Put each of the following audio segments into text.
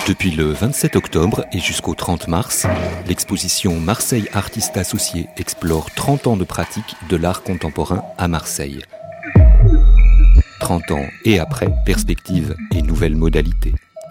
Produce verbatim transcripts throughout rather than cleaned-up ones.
Depuis le vingt-sept octobre et jusqu'au trente mars, l'exposition Marseille Artistes Associés explore trente ans de pratique de l'art contemporain à Marseille. trente ans et après, perspectives et nouvelles modalités.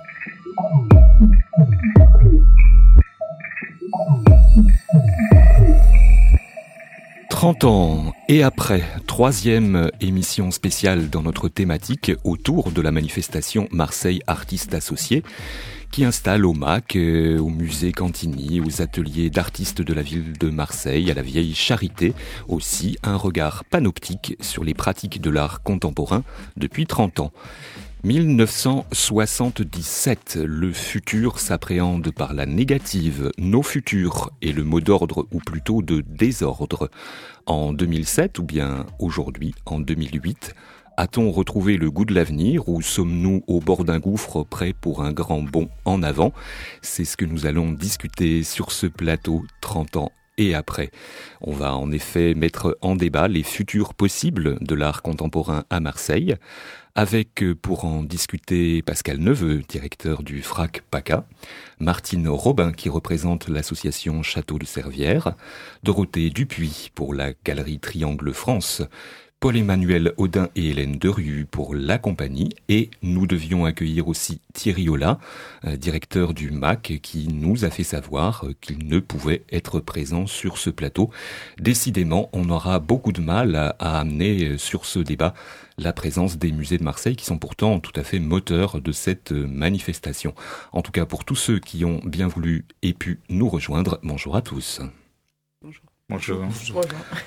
trente ans et après, troisième émission spéciale dans notre thématique autour de la manifestation Marseille Artistes Associés qui installe au M A C, au musée Cantini, aux ateliers d'artistes de la ville de Marseille, à la vieille Charité, aussi un regard panoptique sur les pratiques de l'art contemporain depuis trente ans. dix-neuf cent soixante-dix-sept, le futur s'appréhende par la négative, nos futurs, et le mot d'ordre ou plutôt de désordre. En deux mille sept, ou bien aujourd'hui, en deux mille huit, a-t-on retrouvé le goût de l'avenir ou sommes-nous au bord d'un gouffre prêts pour un grand bond en avant ? C'est ce que nous allons discuter sur ce plateau trente ans et après. On va en effet mettre en débat les futurs possibles de l'art contemporain à Marseille, avec pour en discuter Pascal Neveu, directeur du FRAC PACA, Martine Robin qui représente l'association Château de Servières, Dorothée Dupuis pour la Galerie Triangle France, Paul-Emmanuel Audin et Hélène Derieux pour la compagnie, et nous devions accueillir aussi Thierry Ola, directeur du M A C, qui nous a fait savoir qu'il ne pouvait être présent sur ce plateau. Décidément, on aura beaucoup de mal à, à amener sur ce débat la présence des musées de Marseille qui sont pourtant tout à fait moteurs de cette manifestation. En tout cas, pour tous ceux qui ont bien voulu et pu nous rejoindre, bonjour à tous. Bonjour. Bonjour. Bonjour.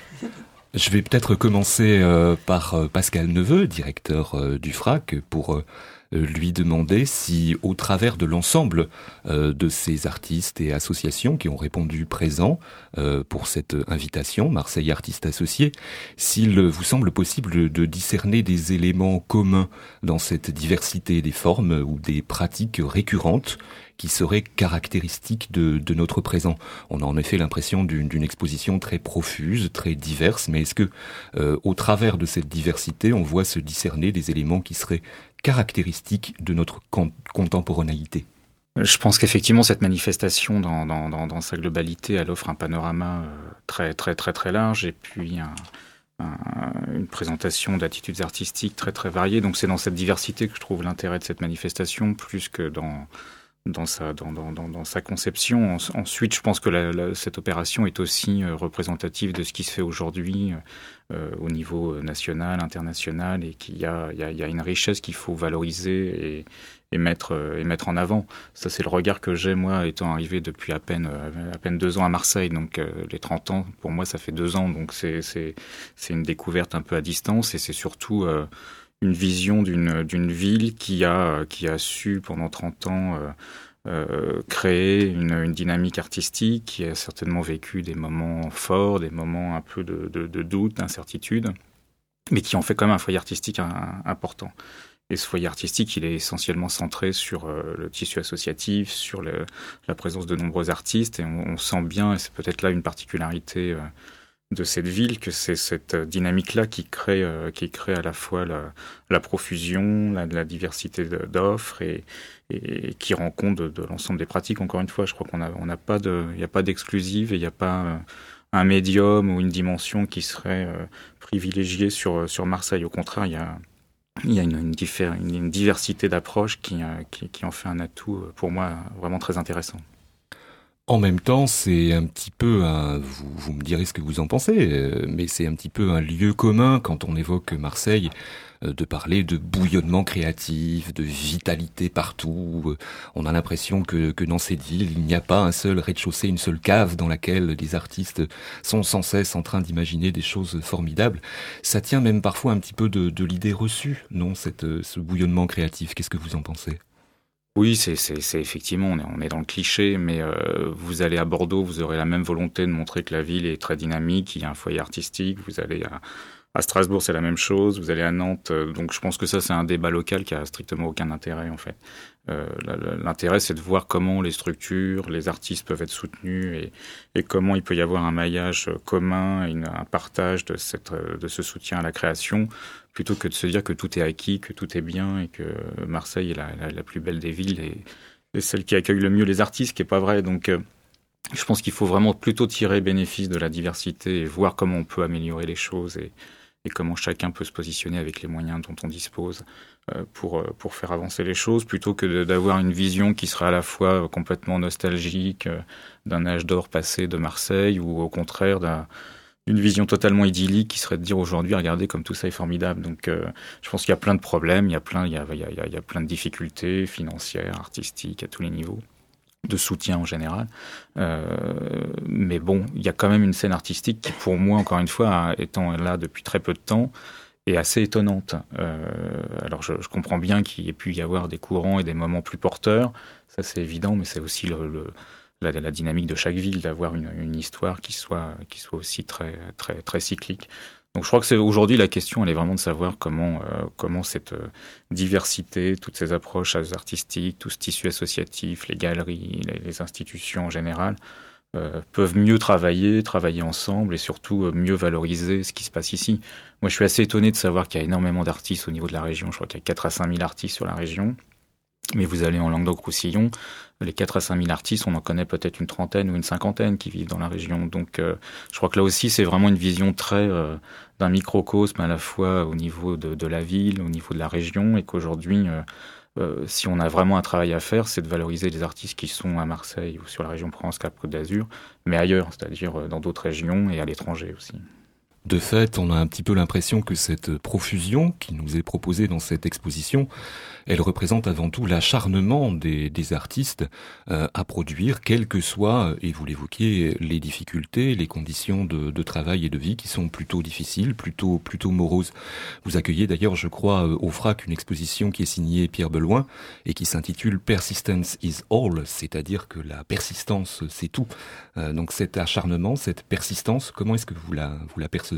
Je vais peut-être commencer euh, par euh, Pascal Neveu, directeur euh, du FRAC, pour euh, lui demander si, au travers de l'ensemble euh, de ces artistes et associations qui ont répondu présents euh, pour cette invitation, Marseille Artistes Associés, s'il vous semble possible de discerner des éléments communs dans cette diversité des formes ou des pratiques récurrentes qui seraient caractéristiques de, de notre présent. On a en effet l'impression d'une, d'une exposition très profuse, très diverse, mais est-ce que, euh, au travers de cette diversité, on voit se discerner des éléments qui seraient caractéristiques de notre con- contemporanéité ? Je pense qu'effectivement, cette manifestation, dans, dans, dans, dans sa globalité, elle offre un panorama très, très, très, très large, et puis un, un, une présentation d'attitudes artistiques très, très variées. Donc c'est dans cette diversité que je trouve l'intérêt de cette manifestation, plus que dans... Dans sa, dans, dans, dans sa conception. Ensuite, je pense que la, la, cette opération est aussi euh, représentative de ce qui se fait aujourd'hui euh, au niveau national, international, et qu'il y a, il y a, il y a une richesse qu'il faut valoriser et, et, mettre, euh, et mettre en avant. Ça, c'est le regard que j'ai, moi, étant arrivé depuis à peine, euh, à peine deux ans à Marseille. Donc, euh, les trente ans, pour moi, ça fait deux ans. Donc, c'est, c'est, c'est une découverte un peu à distance, et c'est surtout... Euh, une vision d'une, d'une ville qui a, qui a su pendant trente ans euh, euh, créer une, une dynamique artistique, qui a certainement vécu des moments forts, des moments un peu de, de, de doute, d'incertitude, mais qui en fait quand même un foyer artistique un, important. Et ce foyer artistique, il est essentiellement centré sur euh, le tissu associatif, sur le, la présence de nombreux artistes, et on, on sent bien, et c'est peut-être là une particularité euh, de cette ville, que c'est cette dynamique-là qui crée, euh, qui crée à la fois la, la profusion, la, la diversité de, d'offres, et, et qui rend compte de, de l'ensemble des pratiques. Encore une fois, je crois qu'on a, on n'a pas de, il n'y a pas d'exclusive, et il n'y a pas euh, un médium ou une dimension qui serait euh, privilégiée sur, sur Marseille. Au contraire, il y a, il y a une, une, diffé- une diversité d'approches qui, euh, qui, qui en fait un atout, pour moi, vraiment très intéressant. En même temps, c'est un petit peu un, vous, vous me direz ce que vous en pensez, mais c'est un petit peu un lieu commun quand on évoque Marseille, de parler de bouillonnement créatif, de vitalité partout. On a l'impression que, que dans cette ville, il n'y a pas un seul rez-de-chaussée, une seule cave dans laquelle les artistes sont sans cesse en train d'imaginer des choses formidables. Ça tient même parfois un petit peu de, de l'idée reçue, non, cette, ce bouillonnement créatif. Qu'est-ce que vous en pensez ? Oui, c'est, c'est, c'est effectivement, on est, on est dans le cliché, mais euh, vous allez à Bordeaux, vous aurez la même volonté de montrer que la ville est très dynamique, il y a un foyer artistique. Vous allez à, à Strasbourg, c'est la même chose. Vous allez à Nantes, euh, donc je pense que ça, c'est un débat local qui a strictement aucun intérêt, en fait. Euh, l'intérêt, c'est de voir comment les structures, les artistes peuvent être soutenus, et, et comment il peut y avoir un maillage commun, une, un partage de, cette, de ce soutien à la création, plutôt que de se dire que tout est acquis, que tout est bien, et que Marseille est la, la, la plus belle des villes, et, est celle qui accueille le mieux les artistes, ce qui n'est pas vrai. Donc, euh, je pense qu'il faut vraiment plutôt tirer bénéfice de la diversité et voir comment on peut améliorer les choses et, et comment chacun peut se positionner avec les moyens dont on dispose euh, pour, pour faire avancer les choses, plutôt que de, d'avoir une vision qui serait à la fois complètement nostalgique euh, d'un âge d'or passé de Marseille, ou au contraire d'un, une vision totalement idyllique qui serait de dire aujourd'hui, regardez comme tout ça est formidable. Donc euh, je pense qu'il y a plein de problèmes, il y a plein, il y a, il y a, il y a plein de difficultés financières, artistiques, à tous les niveaux, de soutien en général. Euh, mais bon, il y a quand même une scène artistique qui, pour moi, encore une fois, étant là depuis très peu de temps, est assez étonnante. Euh, alors, je, je comprends bien qu'il ait pu y avoir des courants et des moments plus porteurs, ça c'est évident, mais c'est aussi le, le, la, la dynamique de chaque ville, d'avoir une, une histoire qui soit, qui soit aussi très, très, très cyclique. Donc je crois que c'est aujourd'hui la question, elle est vraiment de savoir comment euh, comment cette euh, diversité, toutes ces approches artistiques, tout ce tissu associatif, les galeries, les, les institutions en général, euh, peuvent mieux travailler, travailler ensemble et surtout euh, mieux valoriser ce qui se passe ici. Moi, je suis assez étonné de savoir qu'il y a énormément d'artistes au niveau de la région. Je crois qu'il y a quatre à cinq mille artistes sur la région. Mais vous allez en Languedoc-Roussillon, les quatre à cinq mille artistes, on en connaît peut-être une trentaine ou une cinquantaine qui vivent dans la région. Donc euh, je crois que là aussi, c'est vraiment une vision très euh, d'un microcosme à la fois au niveau de, de la ville, au niveau de la région, et qu'aujourd'hui, euh, euh, si on a vraiment un travail à faire, c'est de valoriser les artistes qui sont à Marseille ou sur la région Provence-Alpes-Côte d'Azur, mais ailleurs, c'est-à-dire dans d'autres régions et à l'étranger aussi. De fait, on a un petit peu l'impression que cette profusion qui nous est proposée dans cette exposition, elle représente avant tout l'acharnement des, des artistes euh, à produire, quelles que soient, et vous l'évoquiez, les difficultés, les conditions de, de travail et de vie qui sont plutôt difficiles, plutôt plutôt moroses. Vous accueillez d'ailleurs, je crois, au F R A C une exposition qui est signée Pierre Beloin et qui s'intitule Persistence is All, c'est-à-dire que la persistance, c'est tout. Euh, donc cet acharnement, cette persistance, comment est-ce que vous la, vous la percevez ?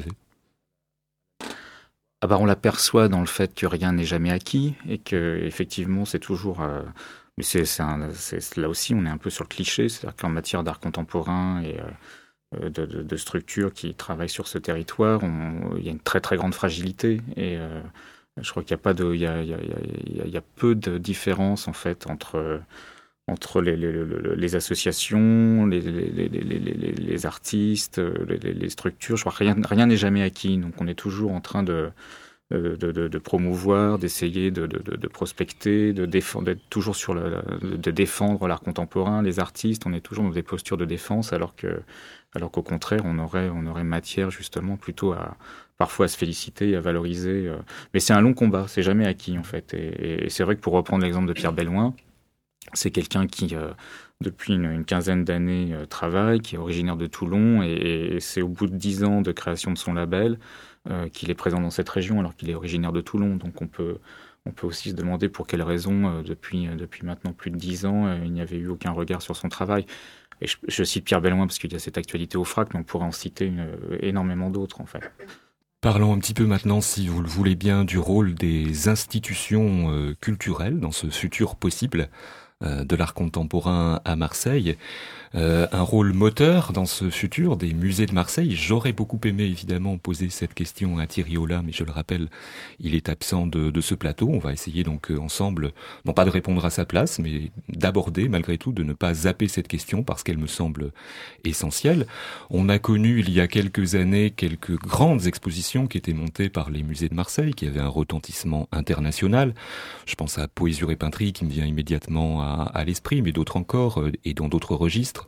Ah bah on l'aperçoit dans le fait que rien n'est jamais acquis et que effectivement c'est toujours euh, mais c'est, c'est, un, c'est là aussi on est un peu sur le cliché, c'est-à-dire qu'en matière d'art contemporain et euh, de, de, de structures qui travaillent sur ce territoire, on, il y a une très très grande fragilité et euh, je crois qu'il y a pas de il y a, il y a, il y a, il y a peu de différence en fait entre entre les, les, les associations, les, les, les, les, les artistes, les, les structures. Je crois que rien, rien n'est jamais acquis. Donc on est toujours en train de, de, de, de promouvoir, d'essayer de, de, de prospecter, de défendre, d'être toujours sur le, de défendre l'art contemporain, les artistes. On est toujours dans des postures de défense, alors que, alors qu'au contraire, on aurait, on aurait matière justement plutôt à parfois à se féliciter, à valoriser. Mais c'est un long combat, c'est jamais acquis en fait. Et, et c'est vrai que pour reprendre l'exemple de Pierre Beloin, c'est quelqu'un qui, euh, depuis une, une quinzaine d'années, euh, travaille, qui est originaire de Toulon, et, et c'est au bout de dix ans de création de son label euh, qu'il est présent dans cette région, alors qu'il est originaire de Toulon. Donc on peut, on peut aussi se demander pour quelles raisons, euh, depuis, euh, depuis maintenant plus de dix ans, euh, il n'y avait eu aucun regard sur son travail. Et je, je cite Pierre Beloin parce qu'il y a cette actualité au F R A C, mais on pourrait en citer une, euh, énormément d'autres, en fait. Parlons un petit peu maintenant, si vous le voulez bien, du rôle des institutions euh, culturelles dans ce futur possible de l'art contemporain à Marseille, euh, un rôle moteur dans ce futur des musées de Marseille. J'aurais beaucoup aimé évidemment poser cette question à Thierry Ola, mais je le rappelle, il est absent de, de ce plateau. On va essayer donc euh, ensemble, non pas de répondre à sa place, mais d'aborder malgré tout, de ne pas zapper cette question parce qu'elle me semble essentielle. On a connu il y a quelques années quelques grandes expositions qui étaient montées par les musées de Marseille, qui avaient un retentissement international. Je pense à Poésure et Peinterie qui me vient immédiatement à à l'esprit, mais d'autres encore, et dans d'autres registres.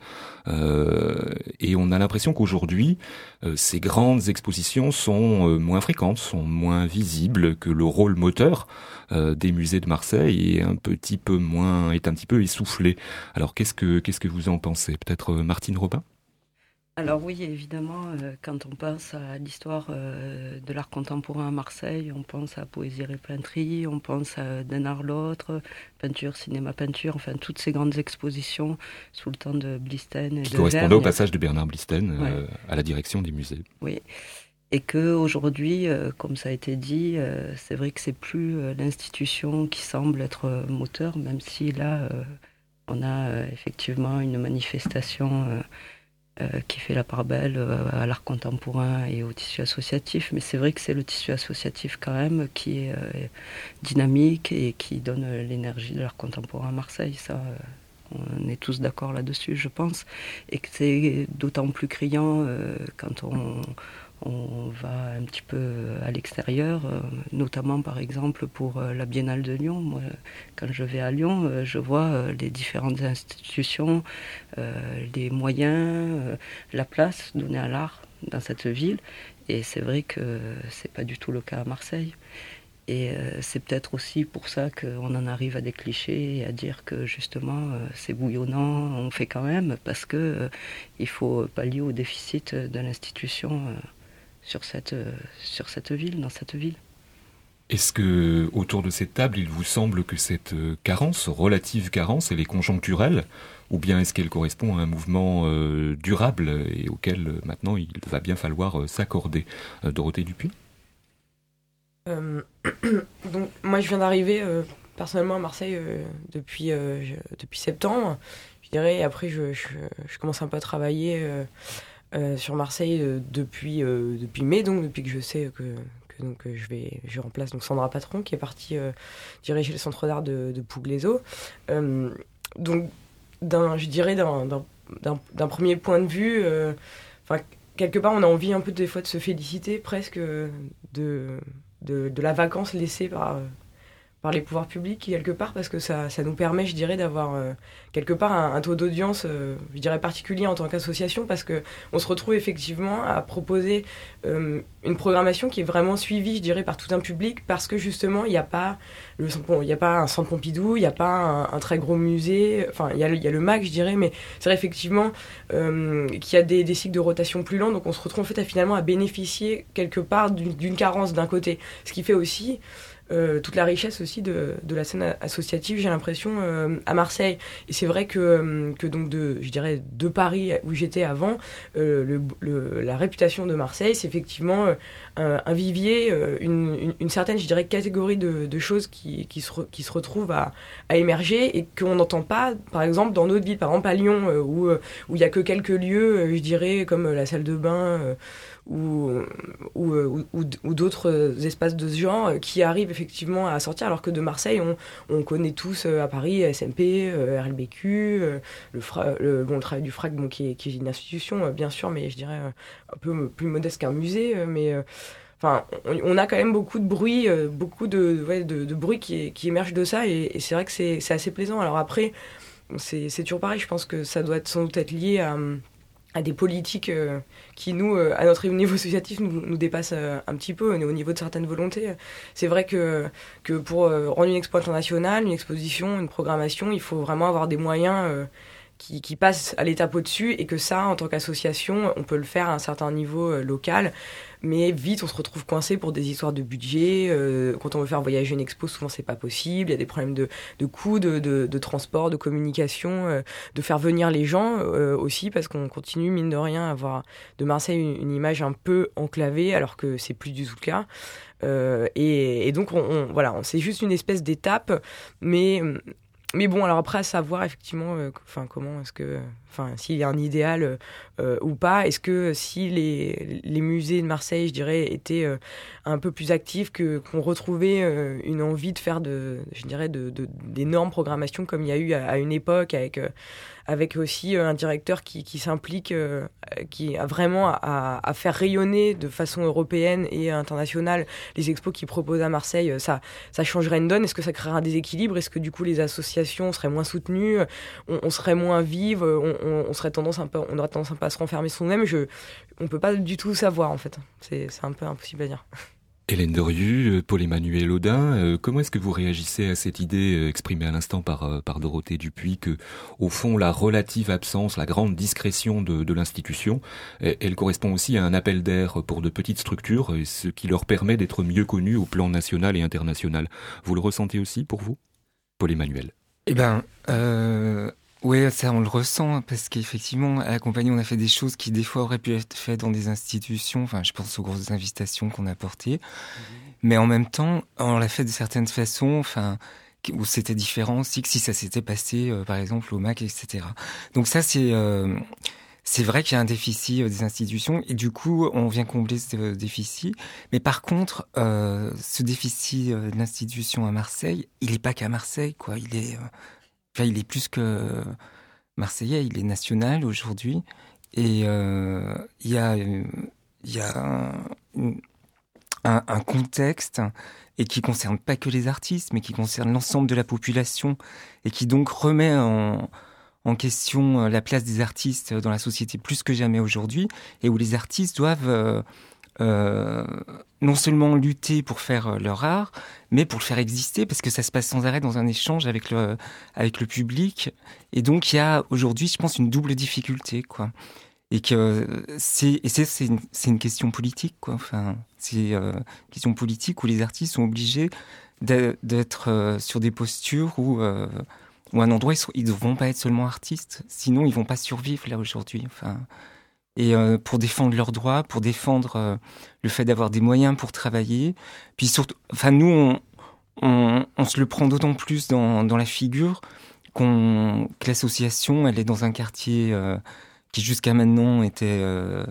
Euh, et on a l'impression qu'aujourd'hui, euh, ces grandes expositions sont euh, moins fréquentes, sont moins visibles, que le rôle moteur euh, des musées de Marseille est un petit peu moins, est un petit peu essoufflé. Alors qu'est-ce que qu'est-ce que vous en pensez ? Peut-être euh, Martine Robin ? Alors oui, évidemment, euh, quand on pense à l'histoire euh, de l'art contemporain à Marseille, on pense à Poésir et Peinterie, on pense à D'un art l'autre, peinture, cinéma, peinture, enfin toutes ces grandes expositions sous le temps de Blisten et qui de correspondait Vergne. au passage de Bernard Blisten euh, ouais. à la direction des musées. Oui, et qu'aujourd'hui, euh, comme ça a été dit, euh, c'est vrai que c'est plus euh, l'institution qui semble être euh, moteur, même si là, euh, on a euh, effectivement une manifestation... Euh, euh, qui fait la part belle euh, à l'art contemporain et au tissu associatif. Mais c'est vrai que c'est le tissu associatif quand même qui est euh, dynamique et qui donne l'énergie de l'art contemporain à Marseille. Ça, euh, on est tous d'accord là-dessus, je pense. Et que c'est d'autant plus criant euh, quand on... On va un petit peu à l'extérieur, euh, notamment par exemple pour euh, la Biennale de Lyon. Moi, quand je vais à Lyon, euh, je vois euh, les différentes institutions, euh, les moyens, euh, la place donnée à l'art dans cette ville. Et c'est vrai que c'est pas du tout le cas à Marseille. Et euh, c'est peut-être aussi pour ça qu'on en arrive à des clichés et à dire que justement euh, c'est bouillonnant, on fait quand même, parce que euh, il faut pallier au déficit de l'institution euh, sur cette, euh, sur cette ville, dans cette ville. Est-ce que, autour de cette table, il vous semble que cette carence, relative carence, elle est conjoncturelle, ou bien est-ce qu'elle correspond à un mouvement euh, durable et auquel euh, maintenant il va bien falloir euh, s'accorder? euh, Dorothée Dupuis? euh, Donc moi je viens d'arriver euh, personnellement à Marseille euh, depuis, euh, je, depuis septembre, je dirais, et après je, je, je commence un peu à travailler euh, euh, sur Marseille euh, depuis, euh, depuis mai, donc depuis que je sais que Que, donc, je, vais, je remplace donc Sandra Patron qui est partie euh, diriger le centre d'art de, de Pouglézo. Euh, donc, d'un, je dirais d'un, d'un, d'un, d'un premier point de vue, euh, quelque part on a envie un peu des fois de se féliciter presque de, de, de la vacance laissée par, par les pouvoirs publics quelque part, parce que ça, ça nous permet, je dirais, d'avoir euh, quelque part un, un taux d'audience, euh, je dirais, particulier en tant qu'association, parce qu'on se retrouve effectivement à proposer euh, une programmation qui est vraiment suivie, je dirais, par tout un public, parce que justement, il n'y a pas le, bon, il n'y a pas un centre Pompidou, il n'y a pas un, un très gros musée, enfin, il y a le, il y a le M A C, je dirais, mais c'est vrai effectivement euh, qu'il y a des, des cycles de rotation plus lents, donc on se retrouve en fait à, finalement à bénéficier quelque part d'une, d'une carence d'un côté, ce qui fait aussi Euh, toute la richesse aussi de, de la scène associative, j'ai l'impression, euh, à Marseille. Et c'est vrai que, que donc de, je dirais, de Paris, où j'étais avant, euh, le, le, la réputation de Marseille, c'est effectivement euh, un, un vivier, euh, une, une, une certaine, je dirais, catégorie de, de choses qui, qui, se re, qui se retrouvent à, à émerger et qu'on n'entend pas, par exemple, dans d'autres villes, par exemple à Lyon, euh, où il où n'y a que quelques lieux, euh, je dirais, comme la salle de bain, euh, ou, ou, ou, ou, ou d'autres espaces de ce genre qui arrivent effectivement à sortir, alors que de Marseille on, on connaît tous euh, à Paris S M P, euh, R L B Q, euh, le, fra- le, bon, le travail du F R A C, bon, qui, est, qui est une institution euh, bien sûr, mais je dirais euh, un peu plus modeste qu'un musée, euh, mais euh, enfin, on, on a quand même beaucoup de bruit, euh, beaucoup de, ouais, de, de bruit qui, qui émerge de ça, et, et c'est vrai que c'est, c'est assez plaisant. Alors après, c'est, c'est toujours pareil, je pense que ça doit être, sans doute être lié à à des politiques euh, qui, nous, euh, à notre niveau associatif, nous, nous dépassent euh, un petit peu au niveau de certaines volontés. C'est vrai que, que pour euh, rendre une expo internationale, une exposition, une programmation, il faut vraiment avoir des moyens euh, qui, qui passent à l'étape au-dessus, et que ça, en tant qu'association, on peut le faire à un certain niveau euh, local. Mais vite, on se retrouve coincé pour des histoires de budget. Euh, quand on veut faire voyager une expo, souvent, c'est pas possible. Il y a des problèmes de, de coûts, de, de, de transport, de communication, euh, de faire venir les gens euh, aussi, parce qu'on continue, mine de rien, à avoir de Marseille une, une image un peu enclavée, alors que c'est plus du tout le cas. Euh, et, et donc, on, on, voilà, c'est juste une espèce d'étape, mais... Mais bon, alors après, à savoir effectivement, euh, enfin, comment est-ce que, enfin, s'il y a un idéal euh, ou pas, est-ce que si les, les musées de Marseille, je dirais, étaient euh, un peu plus actifs, que, qu'on retrouvait euh, une envie de faire de, je dirais, de, de, d'énormes programmations comme il y a eu à, à une époque, avec, euh, avec aussi euh, un directeur qui, qui s'implique, euh, qui a vraiment à, à faire rayonner de façon européenne et internationale les expos qu'il propose à Marseille, ça, ça changerait une donne. Est-ce que ça créerait un déséquilibre? Est-ce que du coup les associations seraient moins soutenues, on, on serait moins vives, on, on, on serait tendance un peu, on aurait tendance un peu à se renfermer sur nous-mêmes? Je, on peut pas du tout savoir en fait. C'est, c'est un peu impossible à dire. Hélène Derieux, Paul-Emmanuel Audin, euh, comment est-ce que vous réagissez à cette idée euh, exprimée à l'instant par, euh, par Dorothée Dupuis, que, au fond, la relative absence, la grande discrétion de, de l'institution, elle, elle correspond aussi à un appel d'air pour de petites structures, ce qui leur permet d'être mieux connues au plan national et international. Vous le ressentez aussi pour vous, Paul-Emmanuel? Eh ben, euh... oui, ça on le ressent, parce qu'effectivement, à la compagnie, on a fait des choses qui des fois auraient pu être faites dans des institutions, enfin je pense aux grosses invitations qu'on a portées, mmh. mais en même temps, on l'a fait de certaines façons, enfin, où c'était différent aussi que si ça s'était passé, euh, par exemple, au M A C, et cetera. Donc ça, c'est... Euh, c'est vrai qu'il y a un déficit euh, des institutions et du coup, on vient combler ce euh, déficit. Mais par contre, euh, ce déficit euh, de l'institution à Marseille, il n'est pas qu'à Marseille, quoi. Il est, euh, enfin, il est plus que marseillais, il est national aujourd'hui. Et euh, il y a, il y a un, un, un contexte et qui concerne pas que les artistes, mais qui concerne l'ensemble de la population et qui donc remet en, en question la place des artistes dans la société plus que jamais aujourd'hui, et où les artistes doivent euh, euh, non seulement lutter pour faire leur art, mais pour le faire exister, parce que ça se passe sans arrêt dans un échange avec le, avec le public. Et donc il y a aujourd'hui, je pense, une double difficulté, quoi. Et que c'est, et c'est, c'est, une, c'est une question politique, quoi. Enfin, c'est euh, une question politique où les artistes sont obligés d'être euh, sur des postures où, euh, où à un endroit, ils ne vont pas être seulement artistes, sinon ils vont pas survivre là aujourd'hui. Enfin, et euh, pour défendre leurs droits, pour défendre euh, le fait d'avoir des moyens pour travailler. Puis surtout, enfin, nous, on, on, on se le prend d'autant plus dans, dans la figure qu'on, que l'association, elle est dans un quartier... Euh, qui jusqu'à maintenant était, euh,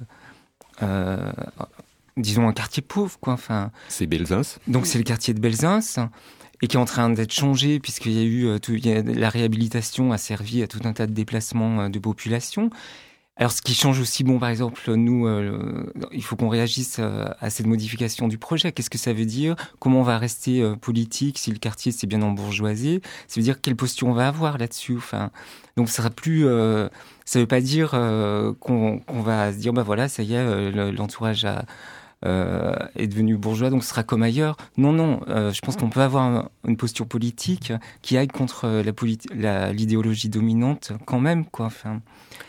euh, disons, un quartier pauvre, quoi. Enfin, c'est Belzunce. Donc c'est le quartier de Belzunce, et qui est en train d'être changé, puisqu'il y a eu, euh, tout, il y a, la réhabilitation a servi à tout un tas de déplacements euh, de population. Alors, ce qui change aussi, bon, par exemple, nous, euh, il faut qu'on réagisse euh, à cette modification du projet. Qu'est-ce que ça veut dire ? Comment on va rester euh, politique si le quartier s'est bien embourgeoisé ? Ça veut dire quelle posture on va avoir là-dessus ? Enfin, donc, ça sera plus. Euh, ça veut pas dire euh, qu'on, qu'on va se dire, bah voilà, ça y est, euh, l'entourage a, euh, est devenu bourgeois, donc ce sera comme ailleurs. Non, non. Euh, je pense qu'on peut avoir un, une posture politique qui aille contre la, politi- la l'idéologie dominante, quand même, quoi. Enfin.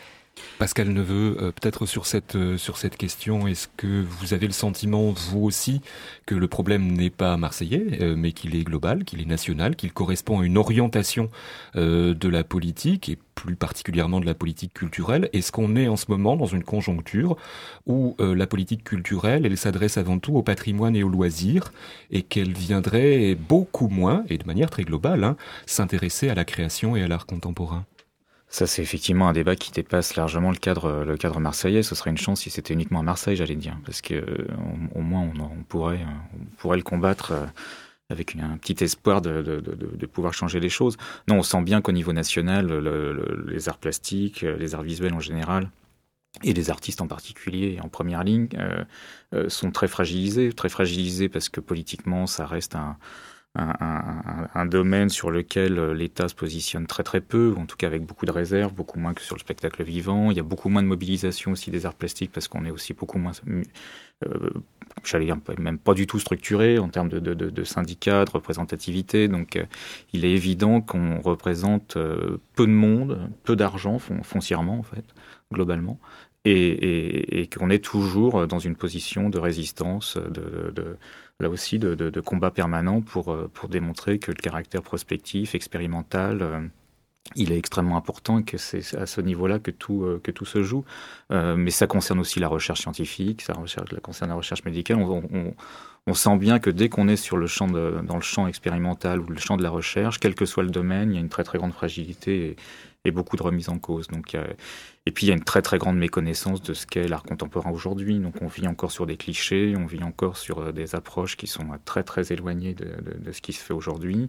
Pascal Neveu, euh, peut-être sur cette, euh, sur cette question, est-ce que vous avez le sentiment, vous aussi, que le problème n'est pas marseillais, euh, mais qu'il est global, qu'il est national, qu'il correspond à une orientation euh, de la politique, et plus particulièrement de la politique culturelle ? Est-ce qu'on est en ce moment dans une conjoncture où euh, la politique culturelle, elle s'adresse avant tout au patrimoine et au loisir, et qu'elle viendrait beaucoup moins, et de manière très globale, hein, s'intéresser à la création et à l'art contemporain ? Ça, c'est effectivement un débat qui dépasse largement le cadre, le cadre marseillais. Ce serait une chance si c'était uniquement à Marseille, j'allais dire, parce que au, au moins on, on pourrait, on pourrait le combattre avec un petit espoir de, de, de, de pouvoir changer les choses. Non, on sent bien qu'au niveau national, le, le, les arts plastiques, les arts visuels en général, et les artistes en particulier, en première ligne, euh, euh, sont très fragilisés, très fragilisés parce que politiquement, ça reste un Un, un, un domaine sur lequel l'État se positionne très très peu, en tout cas avec beaucoup de réserves, beaucoup moins que sur le spectacle vivant. Il y a beaucoup moins de mobilisation aussi des arts plastiques parce qu'on est aussi beaucoup moins, euh, j'allais dire, même pas du tout structuré en termes de, de, de, de syndicats, de représentativité. Donc euh, il est évident qu'on représente euh, peu de monde, peu d'argent foncièrement en fait, globalement. Et, et, et qu'on est toujours dans une position de résistance, de, de, de là aussi de, de, de combat permanent pour, pour démontrer que le caractère prospectif, expérimental, euh, il est extrêmement important et que c'est à ce niveau-là que tout, euh, que tout se joue. Euh, mais ça concerne aussi la recherche scientifique, ça, recherche, ça concerne la recherche médicale. On, on, on sent bien que dès qu'on est sur le champ de, dans le champ expérimental ou le champ de la recherche, quel que soit le domaine, il y a une très très grande fragilité et, et beaucoup de remise en cause. Donc, euh, et puis il y a une très très grande méconnaissance de ce qu'est l'art contemporain aujourd'hui. Donc on vit encore sur des clichés, on vit encore sur euh, des approches qui sont très très éloignées de, de, de ce qui se fait aujourd'hui.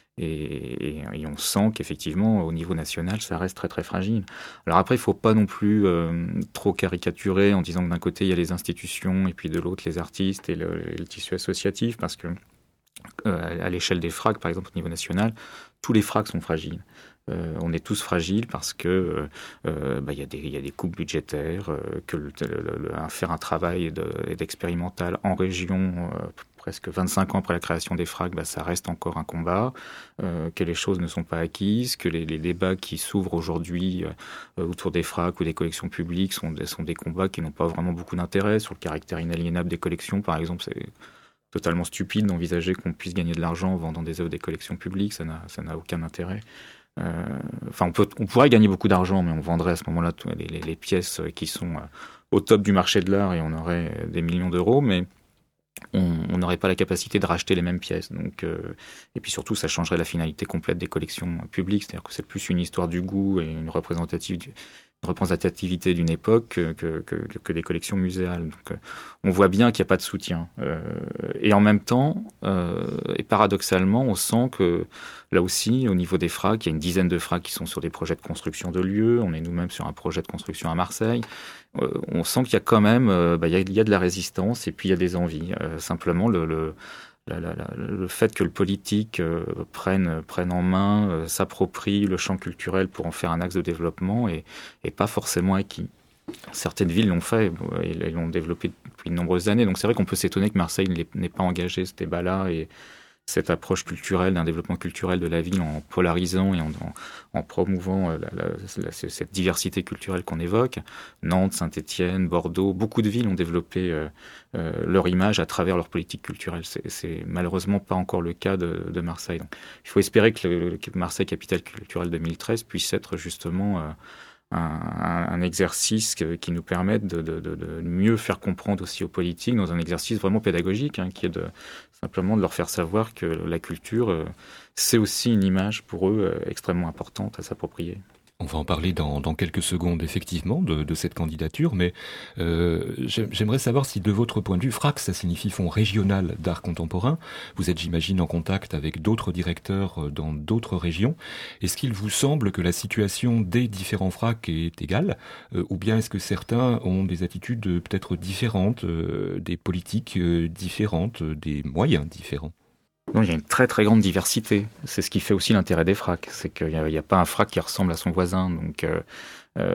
Et, et, et on sent qu'effectivement, au niveau national, ça reste très très fragile. Alors après, il ne faut pas non plus euh, trop caricaturer en disant que d'un côté, il y a les institutions et puis de l'autre, les artistes et le, et le tissu associatif, parce que euh, à l'échelle des fracs, par exemple, au niveau national, tous les fracs sont fragiles. Euh, on est tous fragiles parce que euh, bah, y a des, y a des coupes budgétaires, euh, que le, le, le, faire un travail de, d'expérimental en région, euh, presque vingt-cinq ans après la création des fracs, bah, ça reste encore un combat, euh, que les choses ne sont pas acquises, que les, les débats qui s'ouvrent aujourd'hui euh, autour des fracs ou des collections publiques sont des, sont des combats qui n'ont pas vraiment beaucoup d'intérêt. Sur le caractère inaliénable des collections, par exemple, c'est totalement stupide d'envisager qu'on puisse gagner de l'argent en vendant des œuvres des collections publiques, ça n'a, ça n'a aucun intérêt. Euh, enfin, on, peut, on pourrait gagner beaucoup d'argent, mais on vendrait à ce moment-là les, les, les pièces qui sont au top du marché de l'art et on aurait des millions d'euros, mais on n'aurait pas la capacité de racheter les mêmes pièces. Donc, euh, et puis surtout, ça changerait la finalité complète des collections publiques, c'est-à-dire que c'est plus une histoire du goût et une représentative du, représentativité d'une époque que, que, que, que des collections muséales. Donc, on voit bien qu'il n'y a pas de soutien. Euh, et en même temps, euh, et paradoxalement, on sent que là aussi, au niveau des FRAC, il y a une dizaine de FRAC qui sont sur des projets de construction de lieux. On est nous-mêmes sur un projet de construction à Marseille. Euh, on sent qu'il y a quand même, euh, bah, il y a, il y a de la résistance et puis il y a des envies. Euh, simplement, le, le La, la, la, le fait que le politique euh, prenne, prenne en main, euh, s'approprie le champ culturel pour en faire un axe de développement est, est pas forcément acquis. Certaines villes l'ont fait et, et l'ont développé depuis de nombreuses années. Donc c'est vrai qu'on peut s'étonner que Marseille n'ait pas engagé ce débat-là et cette approche culturelle, d'un développement culturel de la ville en polarisant et en, en, en promouvant la, la, la, cette diversité culturelle qu'on évoque. Nantes, Saint-Étienne, Bordeaux, beaucoup de villes ont développé euh, euh, leur image à travers leur politique culturelle. C'est, c'est malheureusement pas encore le cas de, de Marseille. Donc, il faut espérer que le, le Marseille Capitale Culturelle deux mille treize puisse être justement euh, un, un exercice qui nous permette de, de, de, de mieux faire comprendre aussi aux politiques dans un exercice vraiment pédagogique, hein, qui est de simplement de leur faire savoir que la culture, euh, c'est aussi une image pour eux euh, extrêmement importante à s'approprier. On va en parler dans, dans quelques secondes, effectivement, de, de cette candidature, mais euh, j'aimerais savoir si, de votre point de vue, FRAC, ça signifie Fonds régional d'art contemporain. Vous êtes, j'imagine, en contact avec d'autres directeurs dans d'autres régions. Est-ce qu'il vous semble que la situation des différents FRAC est égale, euh, ou bien est-ce que certains ont des attitudes peut-être différentes, euh, des politiques euh, différentes, euh, des moyens différents ? Non, il y a une très très grande diversité. C'est ce qui fait aussi l'intérêt des FRAC. C'est qu'il n'y a, a pas un FRAC qui ressemble à son voisin. Donc, euh, euh,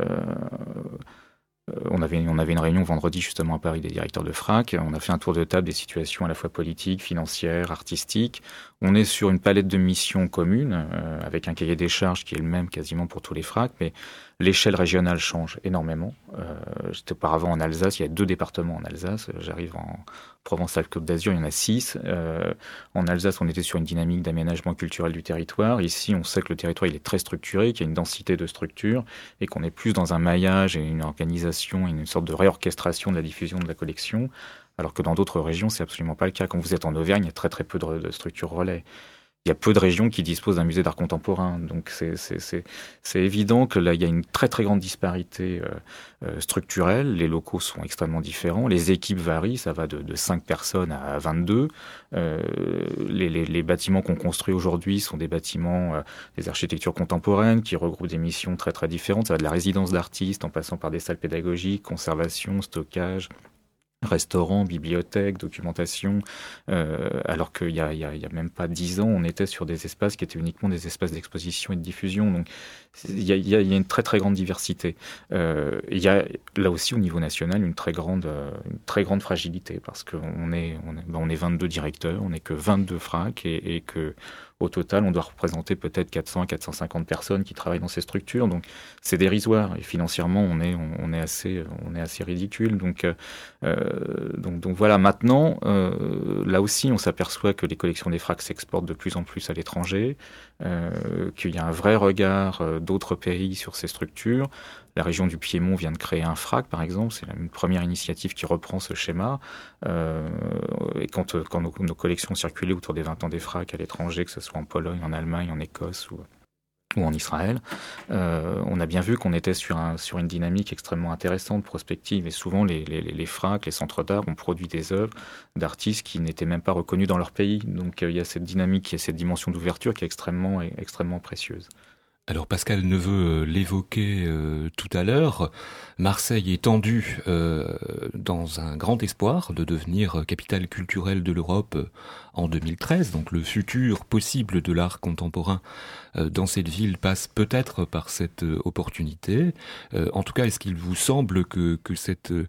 on, avait, on avait une réunion vendredi justement à Paris des directeurs de FRAC. On a fait un tour de table des situations à la fois politiques, financières, artistiques. On est sur une palette de missions communes euh, avec un cahier des charges qui est le même quasiment pour tous les FRAC. Mais l'échelle régionale change énormément. Euh, j'étais auparavant en Alsace. Il y a deux départements en Alsace. J'arrive en Provence-Alpes-Côte d'Azur, il y en a six. Euh, en Alsace, on était sur une dynamique d'aménagement culturel du territoire. Ici, on sait que le territoire il est très structuré, qu'il y a une densité de structures et qu'on est plus dans un maillage et une organisation, une sorte de réorchestration de la diffusion de la collection, alors que dans d'autres régions, c'est absolument pas le cas. Quand vous êtes en Auvergne, il y a très très peu de, de structures relais. Il y a peu de régions qui disposent d'un musée d'art contemporain. Donc c'est, c'est, c'est, c'est évident que là, il y a une très très grande disparité euh, euh, structurelle. Les locaux sont extrêmement différents. Les équipes varient. Ça va de, de cinq personnes à vingt-deux. Euh, les, les, les bâtiments qu'on construit aujourd'hui sont des bâtiments, euh, des architectures contemporaines qui regroupent des missions très très différentes. Ça va de la résidence d'artistes en passant par des salles pédagogiques, conservation, stockage, restaurants, bibliothèques, documentation, euh, alors qu'il y a, il y a, il y a même pas dix ans, on était sur des espaces qui étaient uniquement des espaces d'exposition et de diffusion. Donc, il y a, il y a, il y a une très très grande diversité. Euh, il y a là aussi au niveau national une très grande, une très grande fragilité parce qu'on est, on est, on est vingt-deux directeurs, on n'est que vingt-deux FRAC et, et que au total, on doit représenter peut-être quatre cents à quatre cent cinquante personnes qui travaillent dans ces structures. Donc, c'est dérisoire. Et financièrement, on est, on, on est assez, on est assez ridicule. Donc, euh, donc, donc voilà. Maintenant, euh, là aussi, on s'aperçoit que les collections des FRAC s'exportent de plus en plus à l'étranger, euh, qu'il y a un vrai regard euh, d'autres pays sur ces structures. La région du Piémont vient de créer un FRAC, par exemple. C'est une première initiative qui reprend ce schéma. Euh, et quand, quand nos, nos collections circulaient autour des vingt ans des FRAC à l'étranger, que ce soit en Pologne, en Allemagne, en Écosse ou, ou en Israël, euh, on a bien vu qu'on était sur, un, sur une dynamique extrêmement intéressante, prospective. Et souvent, les, les, les FRAC, les centres d'art, ont produit des œuvres d'artistes qui n'étaient même pas reconnus dans leur pays. Donc euh, il y a cette dynamique, il y a cette dimension d'ouverture qui est extrêmement, extrêmement précieuse. Alors Pascal Neveu l'évoquait euh, tout à l'heure, Marseille est tendue euh, dans un grand espoir de devenir capitale culturelle de l'Europe en deux mille treize. Donc le futur possible de l'art contemporain euh, dans cette ville passe peut-être par cette euh, opportunité. Euh, en tout cas, est-ce qu'il vous semble que, que cette euh,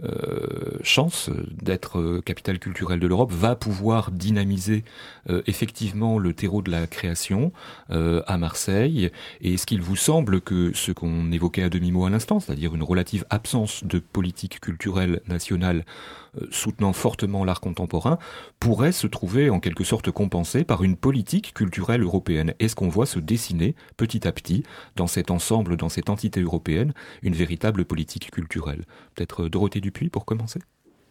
chance d'être euh, capitale culturelle de l'Europe va pouvoir dynamiser euh, effectivement le terreau de la création euh, à Marseille ? Et est-ce qu'il vous semble que ce qu'on évoquait à demi-mot à l'instant, c'est-à-dire une relative absence de politique culturelle nationale euh, soutenant fortement l'art contemporain, pourrait se trouver en quelque sorte compensé par une politique culturelle européenne ? Est-ce qu'on voit se dessiner petit à petit, dans cet ensemble, dans cette entité européenne, une véritable politique culturelle ? Peut-être Dorothée Dupuis pour commencer ?